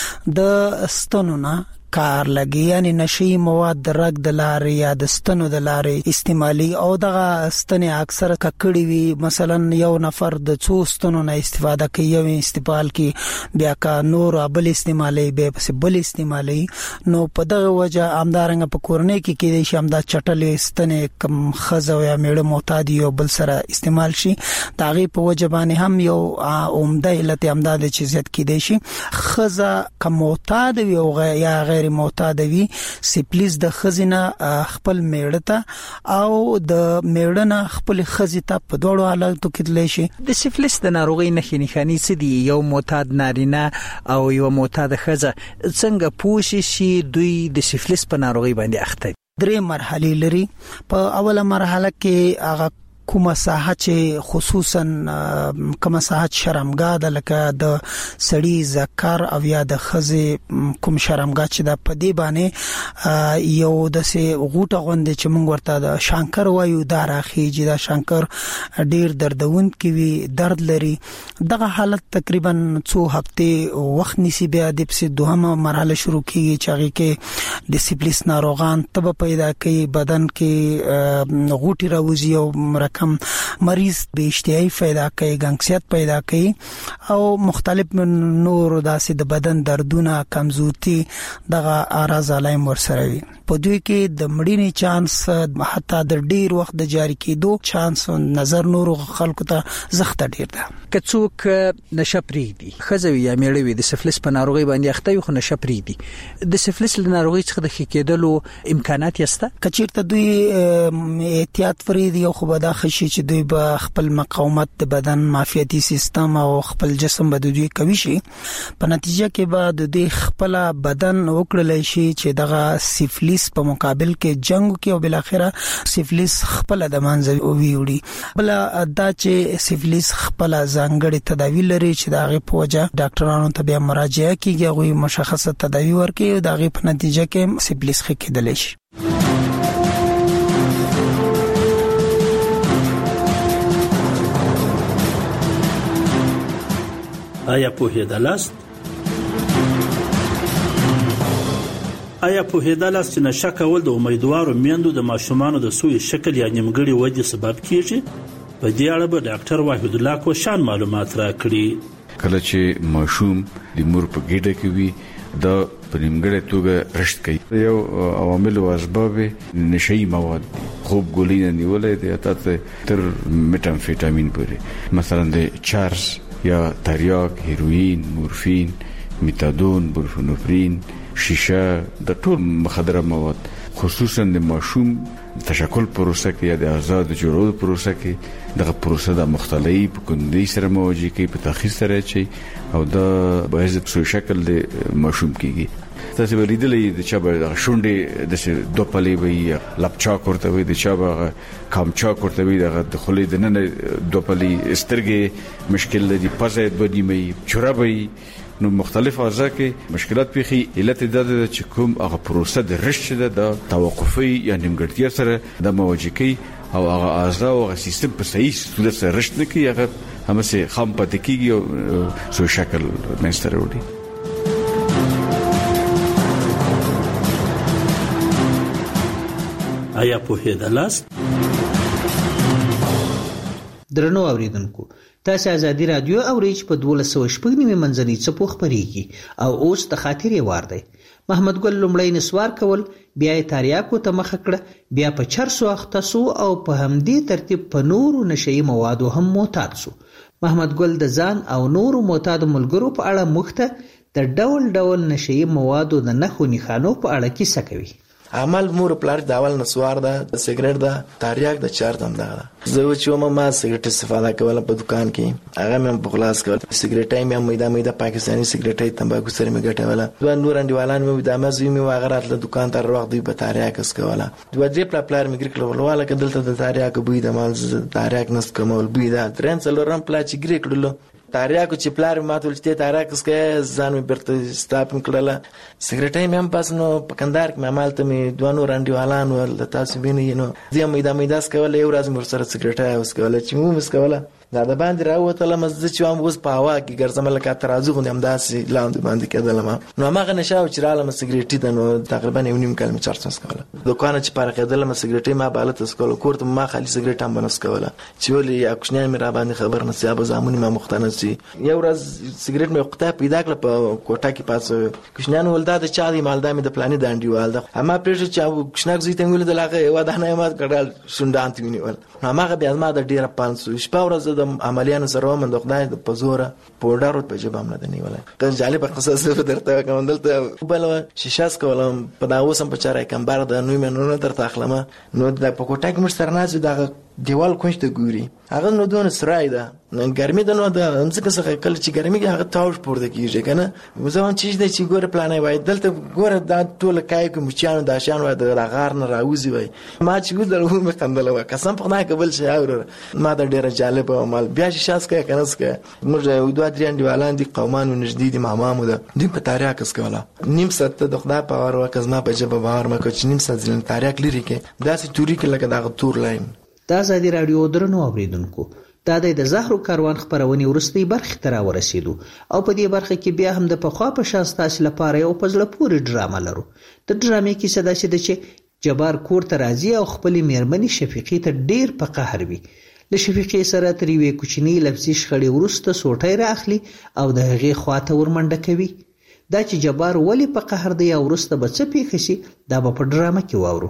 د ستنونه کار لګي، یعنی نشئی مواد د رګ د لارې یا د ستنو د لارې استعمالي او دغه ستنې اکثر ککړې وي. مثلا یو نفر د څو ستنو نه استفاده کوي، یو استعمال کی بیا کا نور بل استعمالي به پس بل استعمالي، نو په دغه وجه امدارنګ په کورنۍ کې کې شي امدا چټلې ستنې کم خزو یا میړه معتاد یو بل سره استعمال شي. دغه په وجه باندې هم یو عمده علت امداد چې زیات کې دي شي. خزه کم معتاد وي او یا غیر معتادوي سیفلیس د خزینه خپل میړه ته او د میړه نه خپل خزیته په دوړو حالاتو کې تللی شي. د سیفلیس د ناروغي نښې څه دي؟ یو معتاد نارینه او یو معتاد خزه څنګه پوه شي دوی د سیفلیس په ناروغي باندې اخته دي؟ 3 مرحله لري. په اوله مرحله کې هغه کومه ساحه چې خصوصا کومه ساحه شرمګاه د لکه د سړی ذکر او یا د خزه کوم شرمګاه چې د پدی باندې یو د سه غوټه غوند چې موږ ورته د شانکر وایو دا راخي چې دا شانکر ډیر دردون کوي، درد لري. دغه حالت تقریبا 2 هفته وخت نیسي، بیا د پس دوهمه مرحله شروع کیږي چې هغه کې د سیفلیس ناروغان تب پیدا کوي، بدن کې غوټي راوځي او کم مریض به اشتهایی پیدا کوي، ګنګسیت پیدا کوي او مختلف نور داسې د بدن دردونه، کمزورتي، دغه اعراض علایم ورسره وي. په دوی کې د مړینې چانس حتی د ډیر وخت د جاری کېدو چانس نظر نور خلکو ته زخته ډیر ده. که څوک نشه پریږدي، خزوي یا میړه وي، د سیفلیس په ناروغي باندې اخته وي خو نشه پریږدي، د سیفلیس له ناروغي څخه د ښه کېدلو امکانات یسته؟ کچیرته دوی احتیاط فریدي او خو به دا خشي چې دوی به خپل مقاومت د بدن مافیاتي سیستم او خپل جسم به دوی کوي شي، په نتیجه کې به د دوی خپل بدن وکړل شي چې دغه سیفلیس په مقابل کې جنگ کې او بل اخره سیفلیس خپل د منځ ویوړي. بل دا چې سیفلیس خپل ځانګړي تداوی لري چې دغه په وجه ډاکټرانو ته بیا مراجعه کیږي، هغه مشخصه تداوی ورکړي او دغه په نتیجه کې سیفلیس ښه کېدلی شي. آیا پوهیدلاست چې نشه کول د امیدوارو میندو د ماشومانو د سوء شکل یا نیمګړي ودې سبب کیږي؟ په دې اړه به ډاکټر وحید الله کوشان معلومات راکړي. کله چې ماشوم د مور په ګډه کې وي دا په نیمګړې توګه رشد کوي. یو عوامل او اسباب نشئی مواد دي، خوب ګولۍ نیولې دي تاسو تر میټامفیټامین پورې، مثلا د چارس یا تریاک، هیروین، مورفین، میتادون، بورفینوفرین، شیشه، د ټول مخدره مواد خصوصا د ماشوم تشکل پروسه کې یا د آزاد جوړولو پروسه کې دغه پروسه د مختلف کندي سره مواجه کې په تاخير سره چي او د باعث سو شکل د مشوم کېږي. تاسو ولیدلې د چا به شونډې د دوپلې وي لپچا کوته وي د چا به کامچا کوته وي دغه د خلې د نن دوپلې سترګې مشکل دي پزې بدی مې چرابي نو مختلف اعضاء کې مشکلات پیخي علت د چې کوم هغه پروسه د رشد د توقفي یا نیمګړتیا سره د مواجه کی او هغه اعضاء او هغه سیستم په صحیح صورت سره رشد نه کی هغه همسه خام پاتې کیږي او سو شکل منستر وړي. آیا په هدلاس درنو اوریدونکو تاسو ازادي رادیو اوریج په 1290 منځنۍ څپو خبريږي او اوس د خاطرې وار دی. محمد ګل لومړی نسوار کول بیا یې تاریاکو ته مخ کړه بیا په چرسو اختصو او په همدې ترتیب په نورو نشئی موادو هم معتاد شو. محمد ګل د ځان او نورو معتاد ملګرو په اړه مخته د ډول ډول نشئی موادو د نښو نښانو په اړه کیسه کوي. عمل مور پلار داول نسوار ده سیګریټ ده تاریاک د چارت هم ده. زه چې ما سیګریټ استفاده کوله په دکان کې هغه مې په خلاص کول سیګریټ مې میدا پاکستاني سیګریټ تمباکو سره مې ګټوله دوه نور انډیوالان مې د مزي مې واغرات له دکان تر وخت دی په تاریاک اس کوله دوه دې پلار مې ګریکل ولواله کدلته د تاریاک بوی د مال تاریاک نس کومول بوی ده ترن څلورم پلا چې ګریکلو تاریاکو چې پلار ماته ولته تاریاک اس کې ځان مې برته ستاپ کړله سیګریټ مې هم پاس نو په کندهار کې مې مالته مې دوه نور انډیوالان ول تاسو بینې نو زه میدا اس کوله یو ورځ مر سره سیګریټ اوس کوله چې مو مس کوله دا د باندې راوته مزه چې هم اوس په هوا کې ګرځم لکه ترازو غوندم داسې لاندې باندې کېدل نو هغه نشاو چې رااله سیګریټ د نو تقریبا یو نیم کال مې چارڅ کوله دوکان چې پاره کېدل سیګریټ ما بالت اس کوله کوړه ما خالي سیګریټ هم بنس کوله چې ولې اکشنه مې را باندې خبر نه سیابه زمونی ما مختنسي یو ورځ سیګریټ مې وخته پیدا کړ په کوټه کې پاس کښنان ولدا د چا دی مالدا مې د پلانې دانډي والدا اما پرېږه چې کښناک زیته ویل د لاغه یو دانه ما کړل شوندانت وینول هغه بیا ما د ډیره پانسو شپه ورځ د عملیانو سره من د خدای د پزوره پوډر په جبه هم نه دی نیولای ته جالب قصه درته کوم دلته بل شیشاس کولم په دا اوسم په چارای کمبار د نوې منونه درته اخلمه نو د پکوټه کې مش سرناز د دیوال کوښ ته ګوري هغه نو دونه سرای ده ګرمي ده نو د انځکه څخه کله چې ګرمي هغه تاوش پورته کیږي کنه وزون چې د چې ګوره پلانای وای دلته ګوره دا ټول کای کوم چانو د شان وای د غار نه راوځي وای ما چې ګوره مې خندل وای قسم په نه قبل شي اور ما د ډیره جالب او مال بیا شاس کې کنس کې موږ یو دوه درې انډیوالان دي قومانو نږدې دي مامامو ده دوی په تاریخ اس کوله نیم سات د خدای په اور وکز ما په جبه باور مکه چې نیم سات ځل تاریخ لري کې داسې توري کې لکه دا تور لاین. دا ازادي رادیو درنو اوریدونکو دا د زهرو کاروان خبرونه ورستي برخه تر ورسېدو او په دې برخه کې بیا هم د پخوا په شان تاسو لپاره یو پزله پوری ډرامه لرو. د ډرامې کې صدا شي چې جبار کور ته راځي او خپل میرمنې شفیقې ته ډیر په قهر وي. له شفیقې سره تر یوې کوچنی لفظي شخړې ورسته سوټي راخلي او د هغې خواته ورمنډه کوي. دا چې جبار ولی په قهر دی او ورسته به څه پیښ شي دا په ډرامه کې واورو.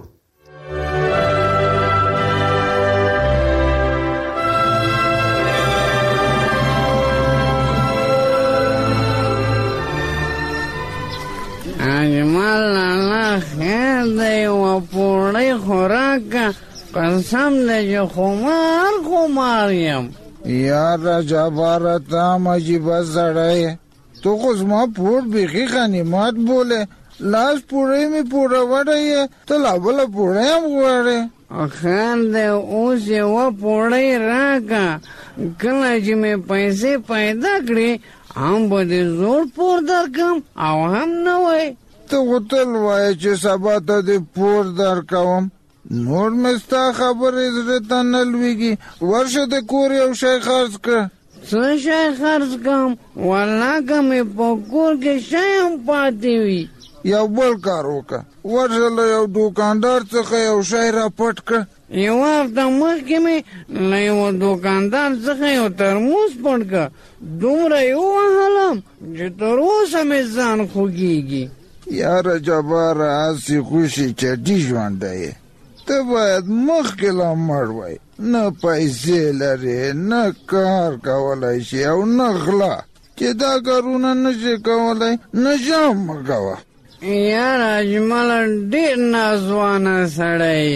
اجمال لالا خیر دی و پوڑی خوراکا قسم دی جو خمار یم. یار جبارتا مجیبه زڑای تو خو زما پور بیخی غنیمت بوله لاس پوڑی می پوڑا وڑای تو لابلا پوڑی هم غواره. خیر دی اوس یو پوڑی راکا کله چې می پیسې پیدا کړی هم به دې زور پور درکم او هم نه وای ته غوتل وای چې سبا ته دې پور درکوم نور مې ستا خبرې زړه ته نه لویږي ورشه د کور یو شی خرڅ کړه. څه شی خرڅ کړم والله که مې په کور کې شی هم پاتې وي. یو بل کار وکړه ورشه له یو دوکاندار څخه یو شی را پټ کړه. یو هفته مخکې مې له یو دوکاندار څخه یو ترموز پټ کړه دومره یې ووهلم چې تر اوسه مې ځان خوږېږي. یاره جباره هسې خوشي چټي ژوندی یې ته باید مخکې لا مړ وای نه پیسې لرې نه کار کولی شي او نه غلا چې دا کارونه نشي کولی نشه هم مه کوه. یاره اجمله ډېر نازوانه سړی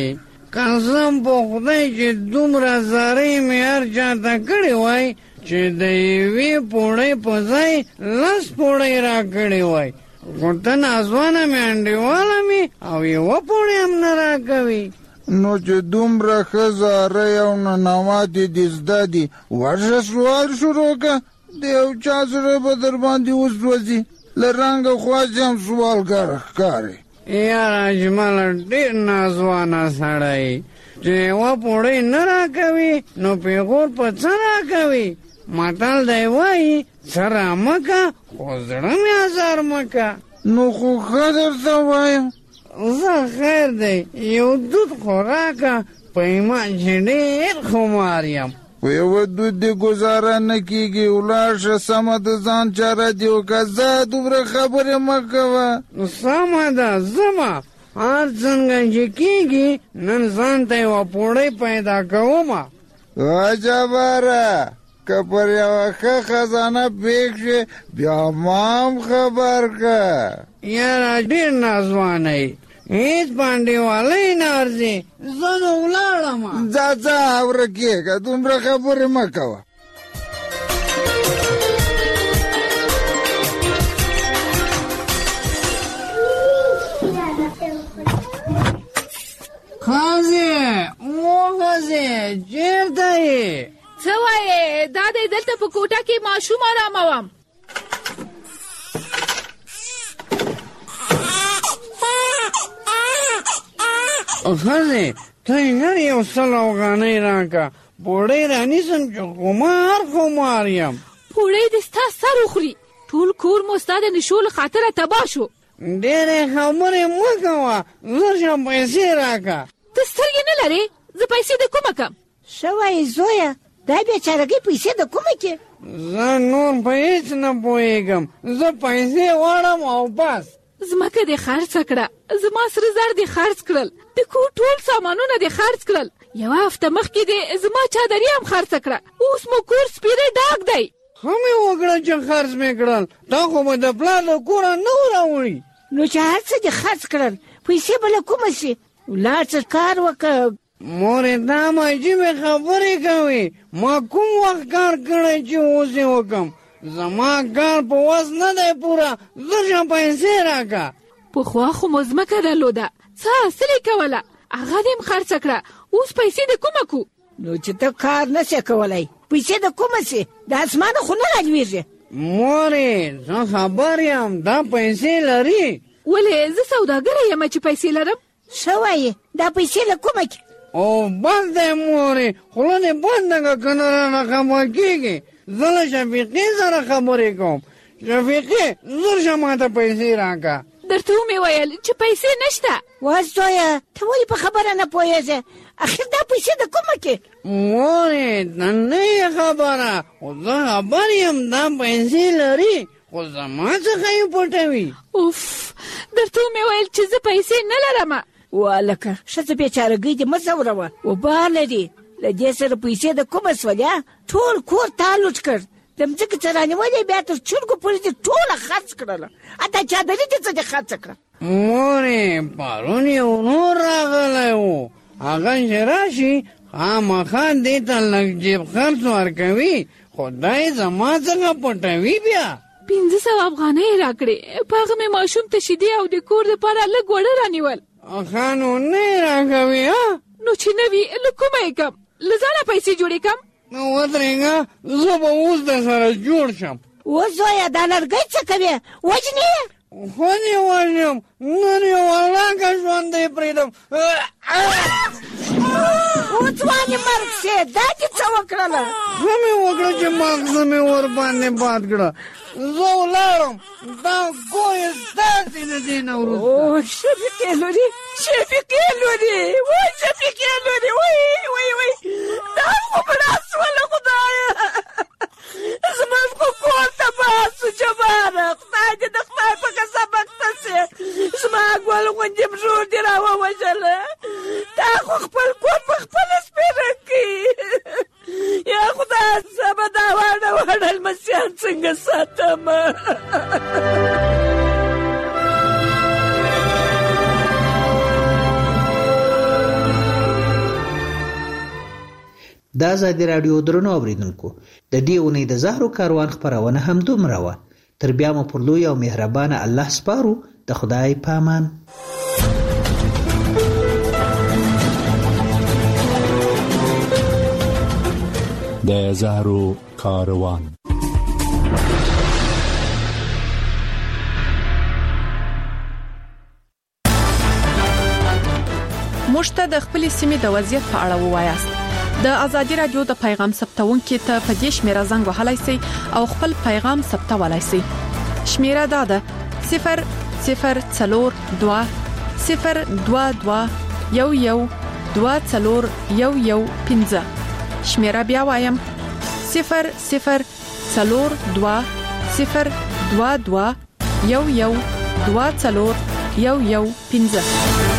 قسم په خدای چې دومره زارۍ مې هر چاته کړې وای چې د یوې پوړۍ په ځای 10 پوړۍ راکړې وای، خو ته نازوانه مې انډیواله مې او یوه پوړۍ هم نه راکوي. نو چې دومره ښه زارۍ او ننواتې دې زده دي، ورشه سوال شروع که. د یو چا زړه به در باندې وسوځي، له رنګه خواسې هم سوالګر ښکارې. یاره اجمله ډېر نازوانه سړی چې یوه پوړۍ نه راکوي نو پیغور په څه راکوي؟ متل دی وایي څه رامکه خو زړه مې ازار مکه. نو خو ښه درته وایم، زه خیر دی یو دود خو راکه په ایمان چې ډېر خمار یم. په یوه دود دې ګزاره نه کېږي، ولاړ شه سمه د ځان چاره دې وکړه، زه دومره خبرې مه کوه. سمه ده ځمه، هر څنګه چې کېږي نن ځان ته یوه پوړۍ پیدا کومه. عجباره که پر یوه ښه خزانه پېښ شي بیا ما هم خبر که. یاره ډېر نازوانه یې، هېڅ پانډیوالی نه ارځي، زه نو ولاړمه. ځه ورکېږه، دومره خبرې مه کوه. ښځې و ښځې چېرته یې؟ څه وایې؟ دا دی دلته په کوټه کې ماشوم آراموم. ښځې ته یې نر یو 100 افغانۍ راکه، پوړۍ رانیسم چې خمار یم. پوړۍ دې ستا سر وخوري، ټول کور مو ستا د نشو له خاطره تباه شو. ډېرې خبرې مه کوه، زر شه پیسې راکه. ته سترګې نه لرې؟ زه پیسې د کومه کم؟ ښه وایې زویه، دا بېچارګۍ پیسې د کومه کې؟ زه نور په هېڅ نه پوهېږم، زه پیسې غواړم او بس. ځمکه دې خرڅه کړه، زما سره زر دې خرڅ کړل، د کور ټول سامانونه دې خرڅ کړل، یوه هفته مخکې دې زما چادري هم خرڅه کړه، اوس مو کور سپېره ډاک دی. ښه مې وکړه چې خرڅ مې کړل، دا خو به د پلار له کوره نه راوړي. نو چې هر څه دې خرڅ کړل، پیسې به له کومه شي؟ ولاړ څه کار وکړه. مورې دا عجیبې خبرې کوي، ما کوم وخت کار کړی چې اوس یې وکړم؟ زما کار په وس نه دی پوره، زر شه پیسې راکه. پخوا خو مو ځمکه درلوده، څه حاصل یې کوله، هغه دې هم خرڅه کړه، اوس پیسې د کومه کو؟ نو چې ته کار نه شې کولی، پیسې د کومه شي؟ د اسمانه خو نه رالوېږي. مورې زه خبر یم دا پیسې لري. ولې زه سوداګره یم چې پیسې لرم. ښه وایې دا پیسې له کومه کې؟ او بس دی مورې، خوله دې بنده که که نه رانه خبر کېږي. زه له شفیقې سره خبرې کوم. شفیقې زر شه ماته پیسې راکه. درته ومې ویل چې پیسې نشته. وا زویه ته ولې په خبره نه پوهېږې؟ اخر دا پیسې د کومه کې؟ مورې ته نه یې خبره، خو زه خبر یم دا پیسې لري، خو زما څخه یې پټوي. اوف درته ومې ویل چې زه پیسې نه لرمه. والکه ښځه بېچارګۍ دې مه ځوروه، وبا لري له دې سره پیسې د کومه سولیا؟ ټول کور تا لوټ کړ، د مځکې څه رانیولې، بیا تر چرګو پورې دې ټوله خرڅ کړله، حتی چادري دې څه دې خرڅه کړه؟ مورې پرون یو نور راغلی و، هغه چې راشي خامخا دې ته لږ جیب خرڅ ورکوي، خو دا یې زما څخه پټوي. بیا 500 افغانۍ راکړې، په هغه مې ماشوم ته شیدې او د کور دپاره لږ وړه رانیول. ښه نو نه یې راکوي؟ نو چې نه وي له کومه یې کم؟ له ځانه پیسې جوړې کم. نو ودرېږه، زه به اوس در سره جوړ شم. اوس زویه دا لرګی څه کوې؟ وژنې یې؟ خو دې وژنم، نن یې ولاکه ژوندی پرېږدم. وځوانې مرګ شې، دا دې څه وکړله؟ ښه مې وکړه چې ماغزه مې ورباندې باد کړه. زه ولاړم، دا ګویې ستاسې د دې نه وروسته. او شفیقې لورې، شفیقې لورې، وای شفیقې لورې، وای دا خو مړه سوله خدایه، زموږ خو کور تباه سو جباره، خدای دې د خدای په قسم اخته شې، زما ګل غوندې بژور دې راووژله، تا خو خپل کور په خپله سپېره کړي. یا خدای زه به دا واړه لمسیان څنګه ساتم؟ د آزادي رادیو درنو اوریدونکو د دې اونۍ د زهرو کاروان خبرونه هم دومره وه. تر بیا مو پر لوی او مهربانه الله سپارو. د خدای په امان. د زهرو کاروان. موږ ته د خپل سیمې د وضعیت په اړه ووایاست. د آزادي رادیو د پیغام ثبتونکو ته په دې شمیره زنګ وهلای شئ او خپل پیغام ثبتولای شئ. شمیره دا ده 0042 022 112415. شمیره بیا وایم 0042 022 112415.